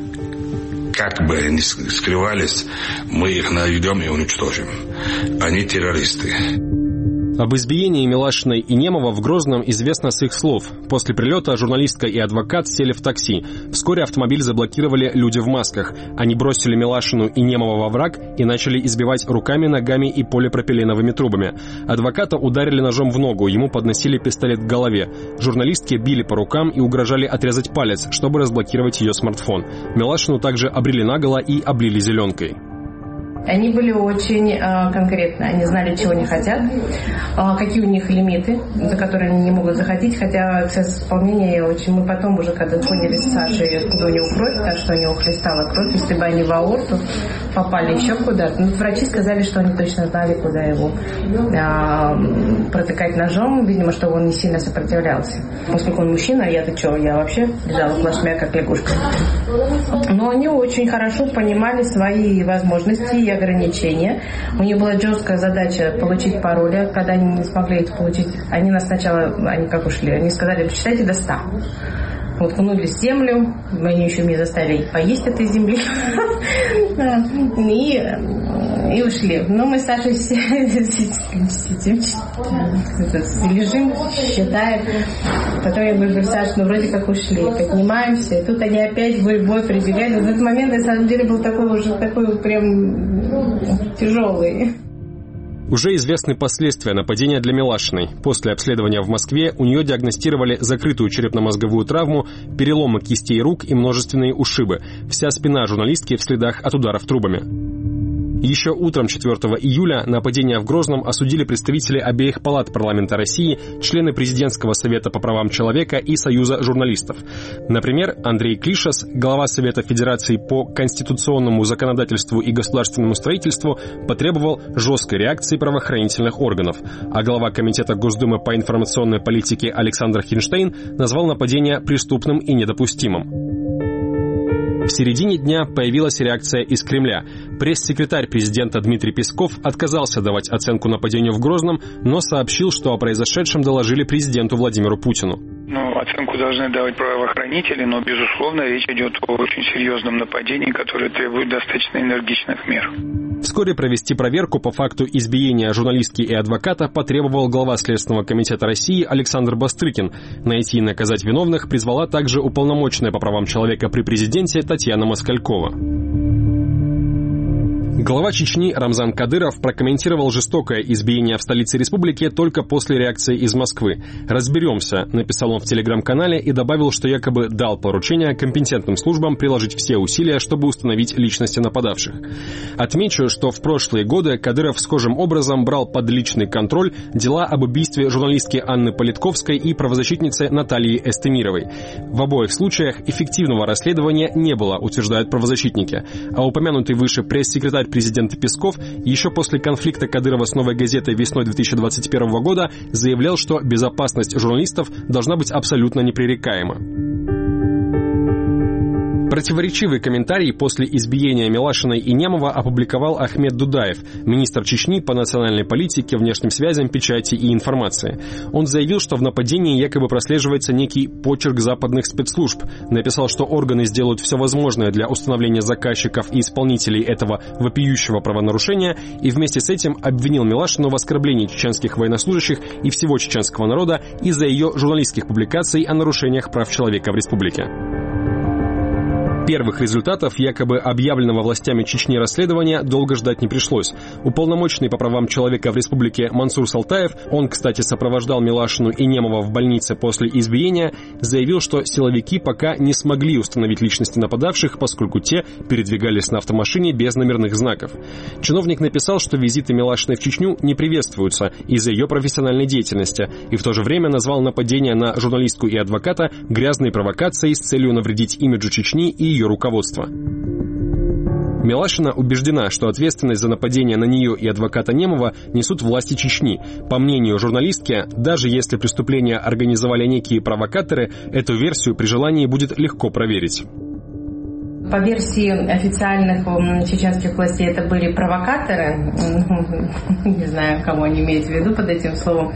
как бы они скрывались, мы их найдем и уничтожим. Они террористы. Об избиении Милашиной и Немова в Грозном известно с их слов. После прилета журналистка и адвокат сели в такси. Вскоре автомобиль заблокировали люди в масках. Они бросили Милашину и Немова во враг и начали избивать руками, ногами и полипропиленовыми трубами. Адвоката ударили ножом в ногу, ему подносили пистолет к голове. Журналистки били по рукам и угрожали отрезать палец, чтобы разблокировать ее смартфон. Милашину также обрели наголо и облили зеленкой. Они были очень э, конкретны, они знали, чего они хотят, э, какие у них лимиты, за которые они не могут заходить, хотя процесс исполнения очень... Мы потом уже, когда поняли с Сашей, откуда у него кровь, так что у него хлестала кровь, если бы они в аорту попали еще куда-то. Ну, врачи сказали, что они точно знали, куда его э, протыкать ножом, видимо, чтобы он не сильно сопротивлялся. Поскольку он мужчина, я-то что, я вообще лежала плашмя, как лягушка. Но они очень хорошо понимали свои возможности и ограничения. У них была жесткая задача получить пароли. Когда они не смогли их получить, они нас сначала, они как ушли, они сказали, считайте до ста. Вот кунулись в землю, они еще меня заставили поесть этой земли. И, и ушли. Но мы с Сашей лежим, считаем. Потом я говорю, Саша, ну вроде как ушли. Поднимаемся. И тут они опять бой-бой прибегают. В этот момент, на самом деле, был такой уже такой прям тяжелый. Уже известны последствия нападения для Милашиной. После обследования в Москве у нее диагностировали закрытую черепно-мозговую травму, переломы кистей рук и множественные ушибы. Вся спина журналистки в следах от ударов трубами. Еще утром четвёртого июля нападение в Грозном осудили представители обеих палат парламента России, члены Президентского совета по правам человека и Союза журналистов. Например, Андрей Клишас, глава Совета Федерации по конституционному законодательству и государственному строительству, потребовал жесткой реакции правоохранительных органов, а глава Комитета Госдумы по информационной политике Александр Хинштейн назвал нападение преступным и недопустимым. В середине дня появилась реакция из Кремля. Пресс-секретарь президента Дмитрий Песков отказался давать оценку нападению в Грозном, но сообщил, что о произошедшем доложили президенту Владимиру Путину. Ну, оценку должны давать правоохранители, но, безусловно, речь идет о очень серьезном нападении, которое требует достаточно энергичных мер. Вскоре провести проверку по факту избиения журналистки и адвоката потребовал глава Следственного комитета России Александр Бастрыкин. Найти и наказать виновных призвала также уполномоченная по правам человека при президенте Татьяна Москалькова. Глава Чечни Рамзан Кадыров прокомментировал жестокое избиение в столице республики только после реакции из Москвы. «Разберемся», — написал он в телеграм-канале и добавил, что якобы дал поручение компетентным службам приложить все усилия, чтобы установить личности нападавших. Отмечу, что в прошлые годы Кадыров схожим образом брал под личный контроль дела об убийстве журналистки Анны Политковской и правозащитницы Натальи Эстемировой. В обоих случаях эффективного расследования не было, утверждают правозащитники. А упомянутый выше пресс-секретарь президента Песков еще после конфликта Кадырова с «Новой газетой» весной две тысячи двадцать первого года заявлял, что безопасность журналистов должна быть абсолютно непререкаема. Противоречивый комментарий после избиения Милашиной и Немова опубликовал Ахмед Дудаев, министр Чечни по национальной политике, внешним связям, печати и информации. Он заявил, что в нападении якобы прослеживается некий почерк западных спецслужб. Написал, что органы сделают все возможное для установления заказчиков и исполнителей этого вопиющего правонарушения, и вместе с этим обвинил Милашину в оскорблении чеченских военнослужащих и всего чеченского народа из-за ее журналистских публикаций о нарушениях прав человека в республике. Первых результатов якобы объявленного властями Чечни расследования долго ждать не пришлось. Уполномоченный по правам человека в республике Мансур Салтаев, он, кстати, сопровождал Милашину и Немова в больнице после избиения, заявил, что силовики пока не смогли установить личности нападавших, поскольку те передвигались на автомашине без номерных знаков. Чиновник написал, что визиты Милашиной в Чечню не приветствуются из-за ее профессиональной деятельности, и в то же время назвал нападение на журналистку и адвоката грязной провокацией с целью навредить имиджу Чечни и ее руководство. Милашина убеждена, что ответственность за нападение на нее и адвоката Немова несут власти Чечни. По мнению журналистки, даже если преступление организовали некие провокаторы, эту версию при желании будет легко проверить. По версии официальных чеченских властей это были провокаторы. Не знаю, кого они имеют в виду под этим словом.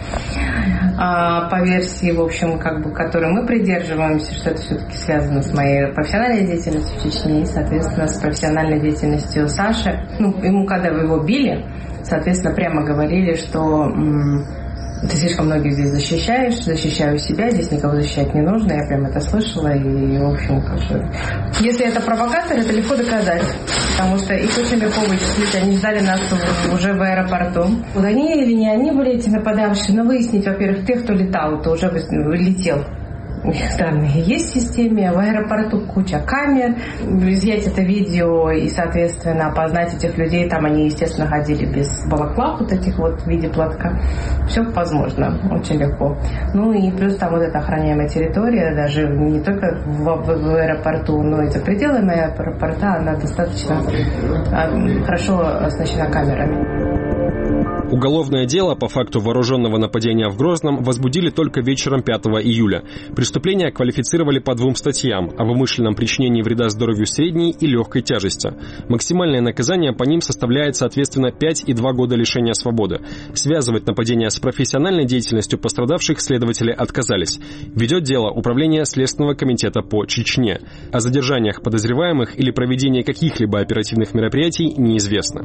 А по версии, в общем, как бы, которой мы придерживаемся, что это все-таки связано с моей профессиональной деятельностью в Чечне и, соответственно, с профессиональной деятельностью Саши. Ну, ему, когда вы его били, соответственно, прямо говорили, что ты слишком многих здесь защищаешь, защищаю себя, здесь никого защищать не нужно, я прям это слышала, и, в общем, как бы... Если это провокатор, это легко доказать, потому что их очень легко вычислить, они ждали нас уже в аэропорту. Они или не они были эти нападавшие, но выяснить, во-первых, тех, кто летал, то уже летел. Данные есть в системе, в аэропорту куча камер, изъять это видео и, соответственно, опознать этих людей, там они, естественно, ходили без балаклав вот этих вот в виде платка. Все возможно, очень легко. Ну и плюс там вот эта охраняемая территория, даже не только в, в, в аэропорту, но и за пределами аэропорта, она достаточно хорошо оснащена камерами. Уголовное дело по факту вооруженного нападения в Грозном возбудили только вечером пятого июля. Преступление квалифицировали по двум статьям – о вымышленном причинении вреда здоровью средней и легкой тяжести. Максимальное наказание по ним составляет, соответственно, пять и два года лишения свободы. Связывать нападение с профессиональной деятельностью пострадавших следователи отказались. Ведет дело Управление Следственного комитета по Чечне. О задержаниях подозреваемых или проведении каких-либо оперативных мероприятий неизвестно.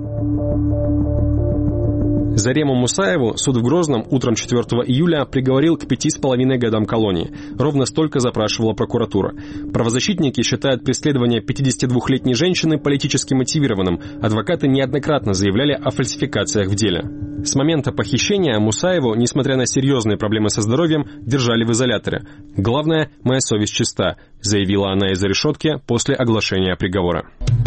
Зарему Мусаеву суд в Грозном утром четвёртого июля приговорил к пяти с половиной годам колонии. Ровно столько запрашивала прокуратура. Правозащитники считают преследование пятидесятидвухлетней женщины политически мотивированным. Адвокаты неоднократно заявляли о фальсификациях в деле. С момента похищения Мусаеву, несмотря на серьезные проблемы со здоровьем, держали в изоляторе. «Главное, моя совесть чиста», заявила она из-за решетки после оглашения приговора.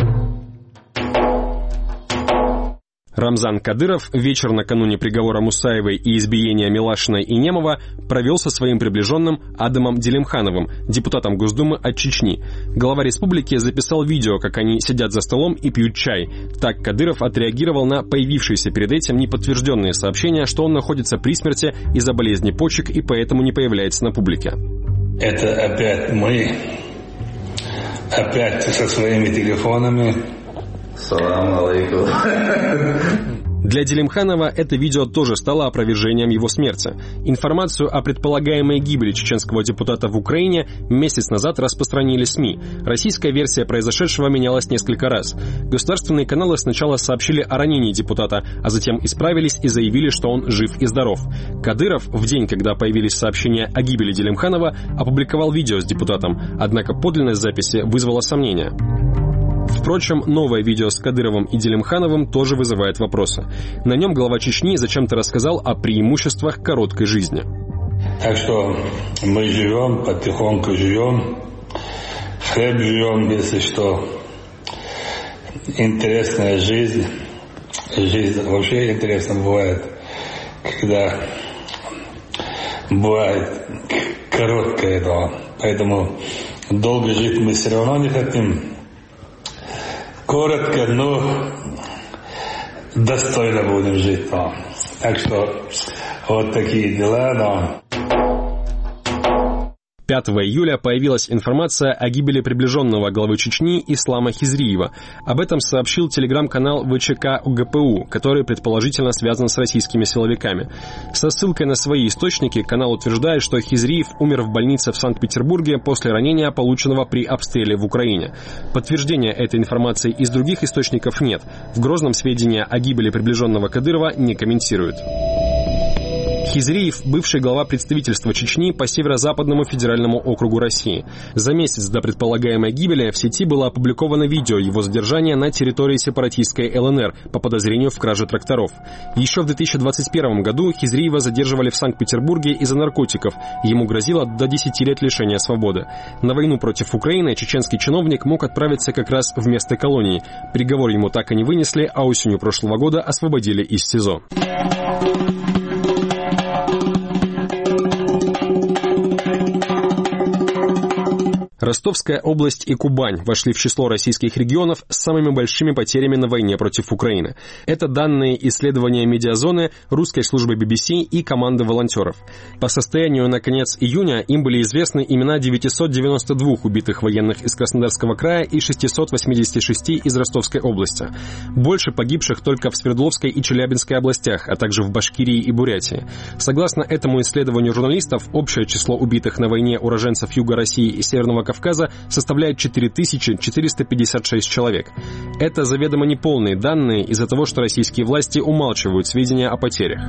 Рамзан Кадыров вечер накануне приговора Мусаевой и избиения Милашиной и Немова провел со своим приближенным Адамом Делимхановым, депутатом Госдумы от Чечни. Глава республики записал видео, как они сидят за столом и пьют чай. Так Кадыров отреагировал на появившиеся перед этим неподтвержденные сообщения, что он находится при смерти из-за болезни почек и поэтому не появляется на публике. Это опять мы, опять со своими телефонами. Салам алейкум. Для Делимханова это видео тоже стало опровержением его смерти. Информацию о предполагаемой гибели чеченского депутата в Украине месяц назад распространили СМИ. Российская версия произошедшего менялась несколько раз. Государственные каналы сначала сообщили о ранении депутата, а затем исправились и заявили, что он жив и здоров. Кадыров в день, когда появились сообщения о гибели Делимханова, опубликовал видео с депутатом, однако подлинность записи вызвала сомнения. Впрочем, новое видео с Кадыровым и Делимхановым тоже вызывает вопросы. На нем глава Чечни зачем-то рассказал о преимуществах короткой жизни. Так что мы живем, потихоньку живем, хлеб живем, если что. Интересная жизнь. Жизнь вообще интересно бывает, когда бывает короткая, да. Поэтому долго жить мы все равно не хотим. Коротко, но достойно будем жить. Да. Так что вот такие дела, да. пятого июля появилась информация о гибели приближенного главы Чечни Ислама Хизриева. Об этом сообщил телеграм-канал ВЧК ГПУ, который предположительно связан с российскими силовиками. Со ссылкой на свои источники канал утверждает, что Хизриев умер в больнице в Санкт-Петербурге после ранения, полученного при обстреле в Украине. Подтверждения этой информации из других источников нет. В Грозном сведения о гибели приближенного Кадырова не комментируют. Хизриев – бывший глава представительства Чечни по Северо-Западному федеральному округу России. За месяц до предполагаемой гибели в сети было опубликовано видео его задержания на территории сепаратистской ЛНР по подозрению в краже тракторов. Еще в две тысячи двадцать первом году Хизриева задерживали в Санкт-Петербурге из-за наркотиков. Ему грозило до десяти лет лишения свободы. На войну против Украины чеченский чиновник мог отправиться как раз в место колонии. Приговор ему так и не вынесли, а осенью прошлого года освободили из СИЗО. Ростовская область и Кубань вошли в число российских регионов с самыми большими потерями на войне против Украины. Это данные исследования медиазоны, русской службы би би си и команды волонтеров. По состоянию на конец июня им были известны имена девятисот девяноста двух убитых военных из Краснодарского края и шестисот восьмидесяти шести из Ростовской области. Больше погибших только в Свердловской и Челябинской областях, а также в Башкирии и Бурятии. Согласно этому исследованию журналистов, общее число убитых на войне уроженцев Юга России и Северного Кавказа составляет четыре тысячи четыреста пятьдесят шесть человек. Это заведомо неполные данные из-за того, что российские власти умалчивают сведения о потерях.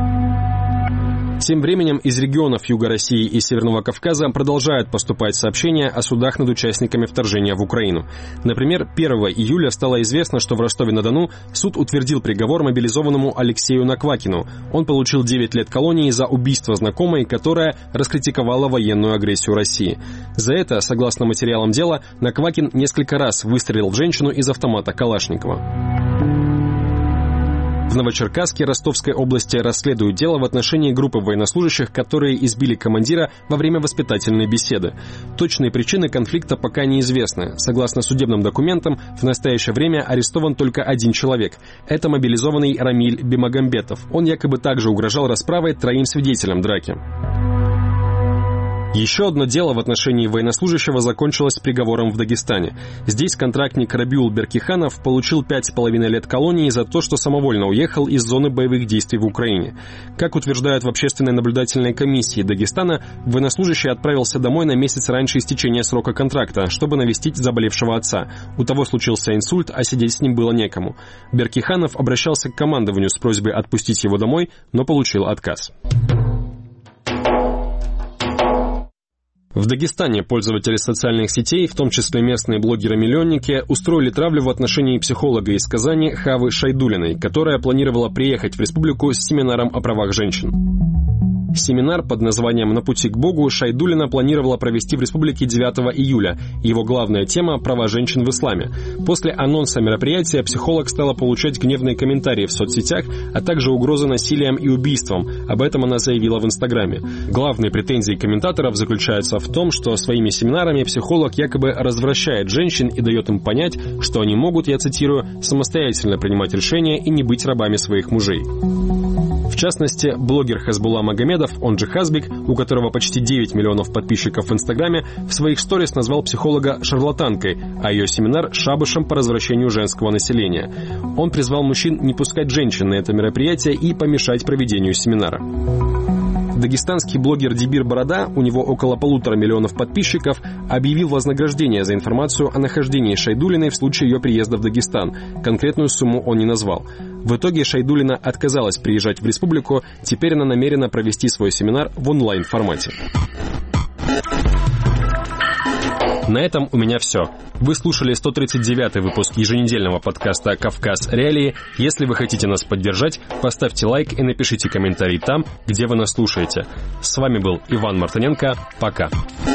Тем временем из регионов Юга России и Северного Кавказа продолжают поступать сообщения о судах над участниками вторжения в Украину. Например, первого июля стало известно, что в Ростове-на-Дону суд утвердил приговор мобилизованному Алексею Наквакину. Он получил девять лет колонии за убийство знакомой, которая раскритиковала военную агрессию России. За это, согласно материалам дела, Наквакин несколько раз выстрелил в женщину из автомата Калашникова. В Новочеркасске Ростовской области расследуют дело в отношении группы военнослужащих, которые избили командира во время воспитательной беседы. Точные причины конфликта пока неизвестны. Согласно судебным документам, в настоящее время арестован только один человек. Это мобилизованный Рамиль Бимагамбетов. Он якобы также угрожал расправой троим свидетелям драки. Еще одно дело в отношении военнослужащего закончилось приговором в Дагестане. Здесь контрактник Рабиул Беркиханов получил пять с половиной лет колонии за то, что самовольно уехал из зоны боевых действий в Украине. Как утверждают в общественной наблюдательной комиссии Дагестана, военнослужащий отправился домой на месяц раньше истечения срока контракта, чтобы навестить заболевшего отца. У того случился инсульт, а сидеть с ним было некому. Беркиханов обращался к командованию с просьбой отпустить его домой, но получил отказ. В Дагестане пользователи социальных сетей, в том числе местные блогеры-миллионники, устроили травлю в отношении психолога из Казани Хавы Шайдулиной, которая планировала приехать в республику с семинаром о правах женщин. Семинар под названием «На пути к Богу» Шайдулина планировала провести в республике девятого июля. Его главная тема – права женщин в исламе. После анонса мероприятия психолог стала получать гневные комментарии в соцсетях, а также угрозы насилием и убийством. Об этом она заявила в Инстаграме. Главные претензии комментаторов заключаются в том, что своими семинарами психолог якобы развращает женщин и дает им понять, что они могут, я цитирую, самостоятельно принимать решения и не быть рабами своих мужей. В частности, блогер Хазбулла Магомедов, он же Хазбик, у которого почти девять миллионов подписчиков в Инстаграме, в своих сторис назвал психолога шарлатанкой, а ее семинар – шабашем по развращению женского населения. Он призвал мужчин не пускать женщин на это мероприятие и помешать проведению семинара. Дагестанский блогер Дибир Борода, у него около полутора миллионов подписчиков, объявил вознаграждение за информацию о нахождении Шайдулиной в случае ее приезда в Дагестан. Конкретную сумму он не назвал. В итоге Шайдулина отказалась приезжать в республику, теперь она намерена провести свой семинар в онлайн-формате. На этом у меня все. Вы слушали сто тридцать девятый выпуск еженедельного подкаста «Кавказ Реалии». Если вы хотите нас поддержать, поставьте лайк и напишите комментарий там, где вы нас слушаете. С вами был Иван Мартыненко. Пока.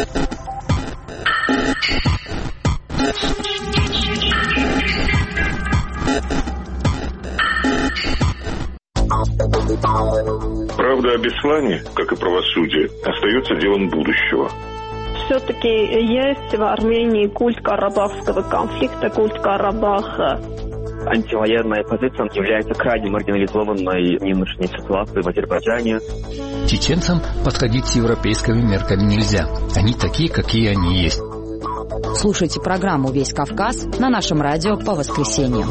Правда об исламе, как и правосудие, остается делом будущего. Все-таки есть в Армении культ карабахского конфликта, культ Карабаха. антивоенная позиция является крайне маргинализованной в нынешней ситуации в Азербайджане. Чеченцам подходить с европейскими мерками нельзя. Они такие, какие они есть. Слушайте программу «Весь Кавказ» на нашем радио по воскресеньям.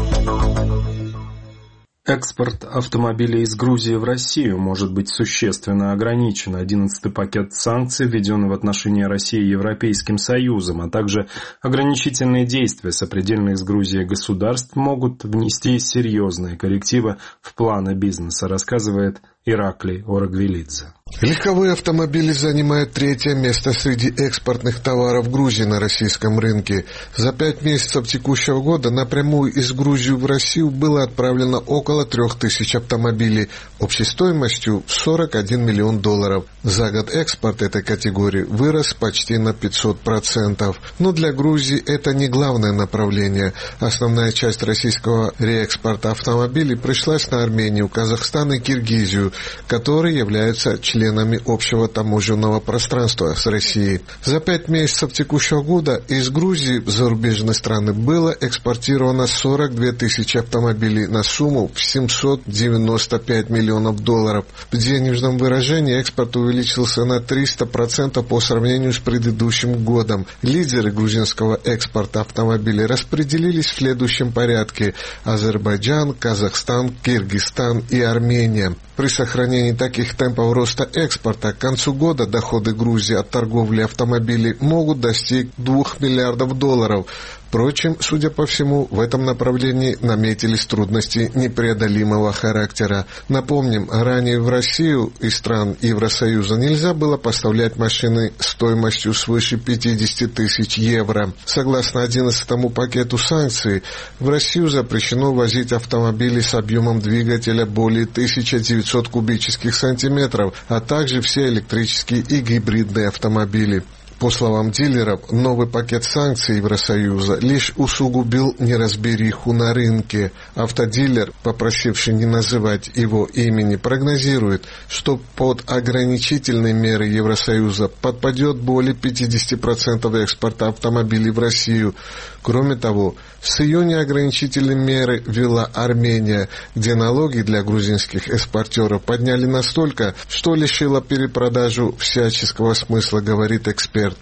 Экспорт автомобилей из Грузии в Россию может быть существенно ограничен. Одиннадцатый пакет санкций, введенный в отношении России Европейским Союзом, а также ограничительные действия сопредельных с Грузией государств могут внести серьезные коррективы в планы бизнеса, рассказывает Ираклий Орагвелидзе. Легковые автомобили занимают третье место среди экспортных товаров Грузии на российском рынке. За пять месяцев текущего года напрямую из Грузии в Россию было отправлено около трех тысяч автомобилей общей стоимостью сорок один миллион долларов. За год экспорт этой категории вырос почти на пятьсот процентов. Но для Грузии это не главное направление. Основная часть российского реэкспорта автомобилей пришлась на Армению, Казахстан и Киргизию, которые являются членами общего таможенного пространства с Россией. За пять месяцев текущего года из Грузии в зарубежные страны было экспортировано сорок две тысячи автомобилей на сумму в семьсот девяносто пять миллионов долларов. В денежном выражении экспорт увеличился на триста процентов по сравнению с предыдущим годом. Лидеры грузинского экспорта автомобилей распределились в следующем порядке: Азербайджан, Казахстан, Киргизстан и Армения. При сохранении таких темпов роста экспорта к концу года доходы Грузии от торговли автомобилей могут достичь двух миллиардов долларов. Впрочем, судя по всему, в этом направлении наметились трудности непреодолимого характера. Напомним, ранее в Россию из стран Евросоюза нельзя было поставлять машины стоимостью свыше пятидесяти тысяч евро. Согласно одиннадцатому пакету санкций, в Россию запрещено возить автомобили с объемом двигателя более тысячи девятисот кубических сантиметров, а также все электрические и гибридные автомобили. По словам дилеров, новый пакет санкций Евросоюза лишь усугубил неразбериху на рынке. Автодилер, попросивший не называть его имени, прогнозирует, что под ограничительные меры Евросоюза подпадет более пятьдесят процентов экспорта автомобилей в Россию. Кроме того, с июня ограничительные меры ввела Армения, где налоги для грузинских экспортеров подняли настолько, что лишило перепродажу всяческого смысла, говорит эксперт.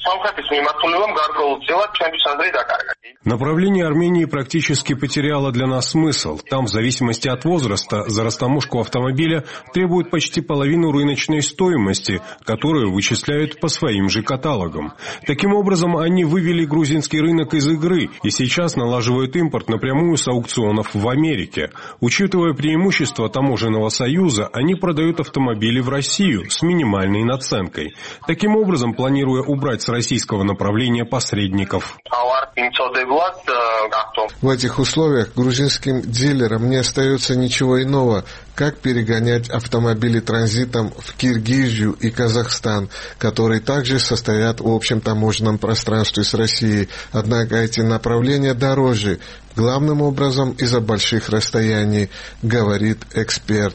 Направление Армении практически потеряло для нас смысл. Там, в зависимости от возраста, за растаможку автомобиля требуют почти половину рыночной стоимости, которую вычисляют по своим же каталогам. Таким образом, они вывели грузинский рынок из игры и сейчас налаживают импорт напрямую с аукционов в Америке. Учитывая преимущества таможенного союза, они продают автомобили в Россию с минимальной наценкой. Таким образом, планируя убрать с российского направления посредников. В этих условиях грузинским дилерам не остается ничего иного, как перегонять автомобили транзитом в Киргизию и Казахстан, которые также состоят в общем таможенном пространстве с Россией. Однако эти направления дороже, главным образом из-за больших расстояний, говорит эксперт.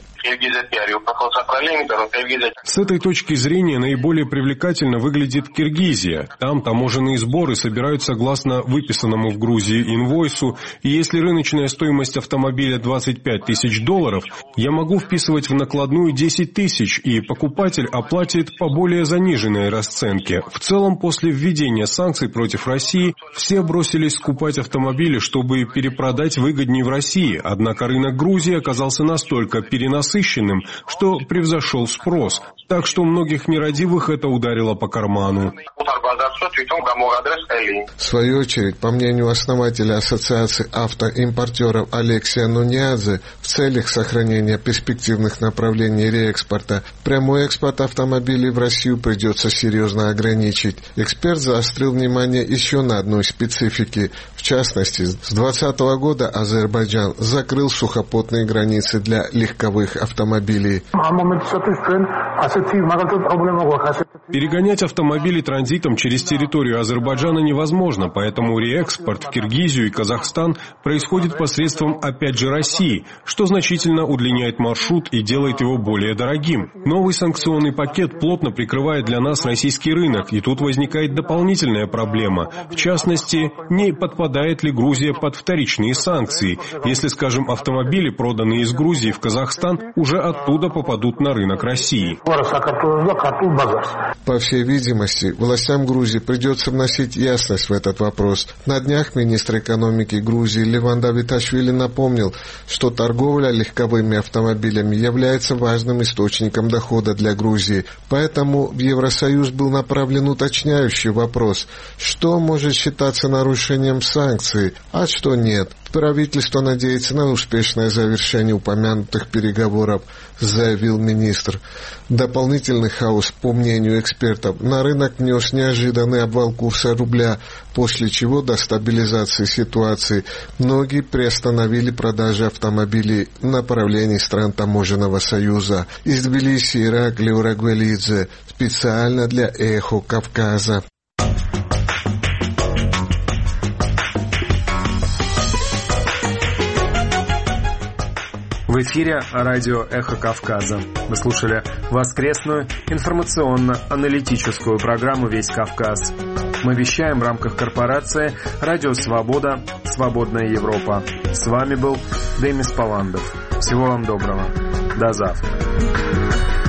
С этой точки зрения наиболее привлекательно выглядит Киргизия. Там таможенные сборы собирают согласно выписанному в Грузии инвойсу, и если рыночная стоимость автомобиля двадцать пять тысяч долларов, я могу вписывать в накладную десять тысяч, и покупатель оплатит по более заниженной расценке. В целом, после введения санкций против России, все бросились скупать автомобили, чтобы перепродать выгоднее в России, однако рынок Грузии оказался настолько перенасыщенным, что превзошел спрос, так что многих нерадивых это ударило по карману. В свою очередь, по мнению основателя Ассоциации автоимпортеров Алексея Нуниадзе, в целях сохранения перспективных направлений реэкспорта, прямой экспорт автомобилей в Россию придется серьезно ограничить. Эксперт заострил внимание еще на одной специфике. В частности, с две тысячи двадцатого года Азербайджан закрыл сухопутные границы для легковых автомобилей. Перегонять автомобили транзитом через через территорию Азербайджана невозможно, поэтому реэкспорт в Киргизию и Казахстан происходит посредством, опять же, России, что значительно удлиняет маршрут и делает его более дорогим. Новый санкционный пакет плотно прикрывает для нас российский рынок, и тут возникает дополнительная проблема. В частности, не подпадает ли Грузия под вторичные санкции, если, скажем, автомобили, проданные из Грузии в Казахстан, уже оттуда попадут на рынок России. По всей видимости, властям Грузии придется вносить ясность в этот вопрос. На днях министр экономики Грузии Леван Давиташвили напомнил, что торговля легковыми автомобилями является важным источником дохода для Грузии. Поэтому в Евросоюз был направлен уточняющий вопрос, что может считаться нарушением санкций, а что нет. Правительство надеется на успешное завершение упомянутых переговоров, заявил министр. Дополнительный хаос, по мнению экспертов, на рынок внес неожиданный обвал курса рубля, после чего до стабилизации ситуации многие приостановили продажи автомобилей в направлении стран Таможенного союза. Из Тбилиси Ираклий Урагвелидзе, специально для «Эхо Кавказа». В эфире радио «Эхо Кавказа». Вы слушали воскресную информационно-аналитическую программу «Весь Кавказ». Мы вещаем в рамках корпорации «Радио Свобода. Свободная Европа». С вами был Демис Паландов. Всего вам доброго. До завтра.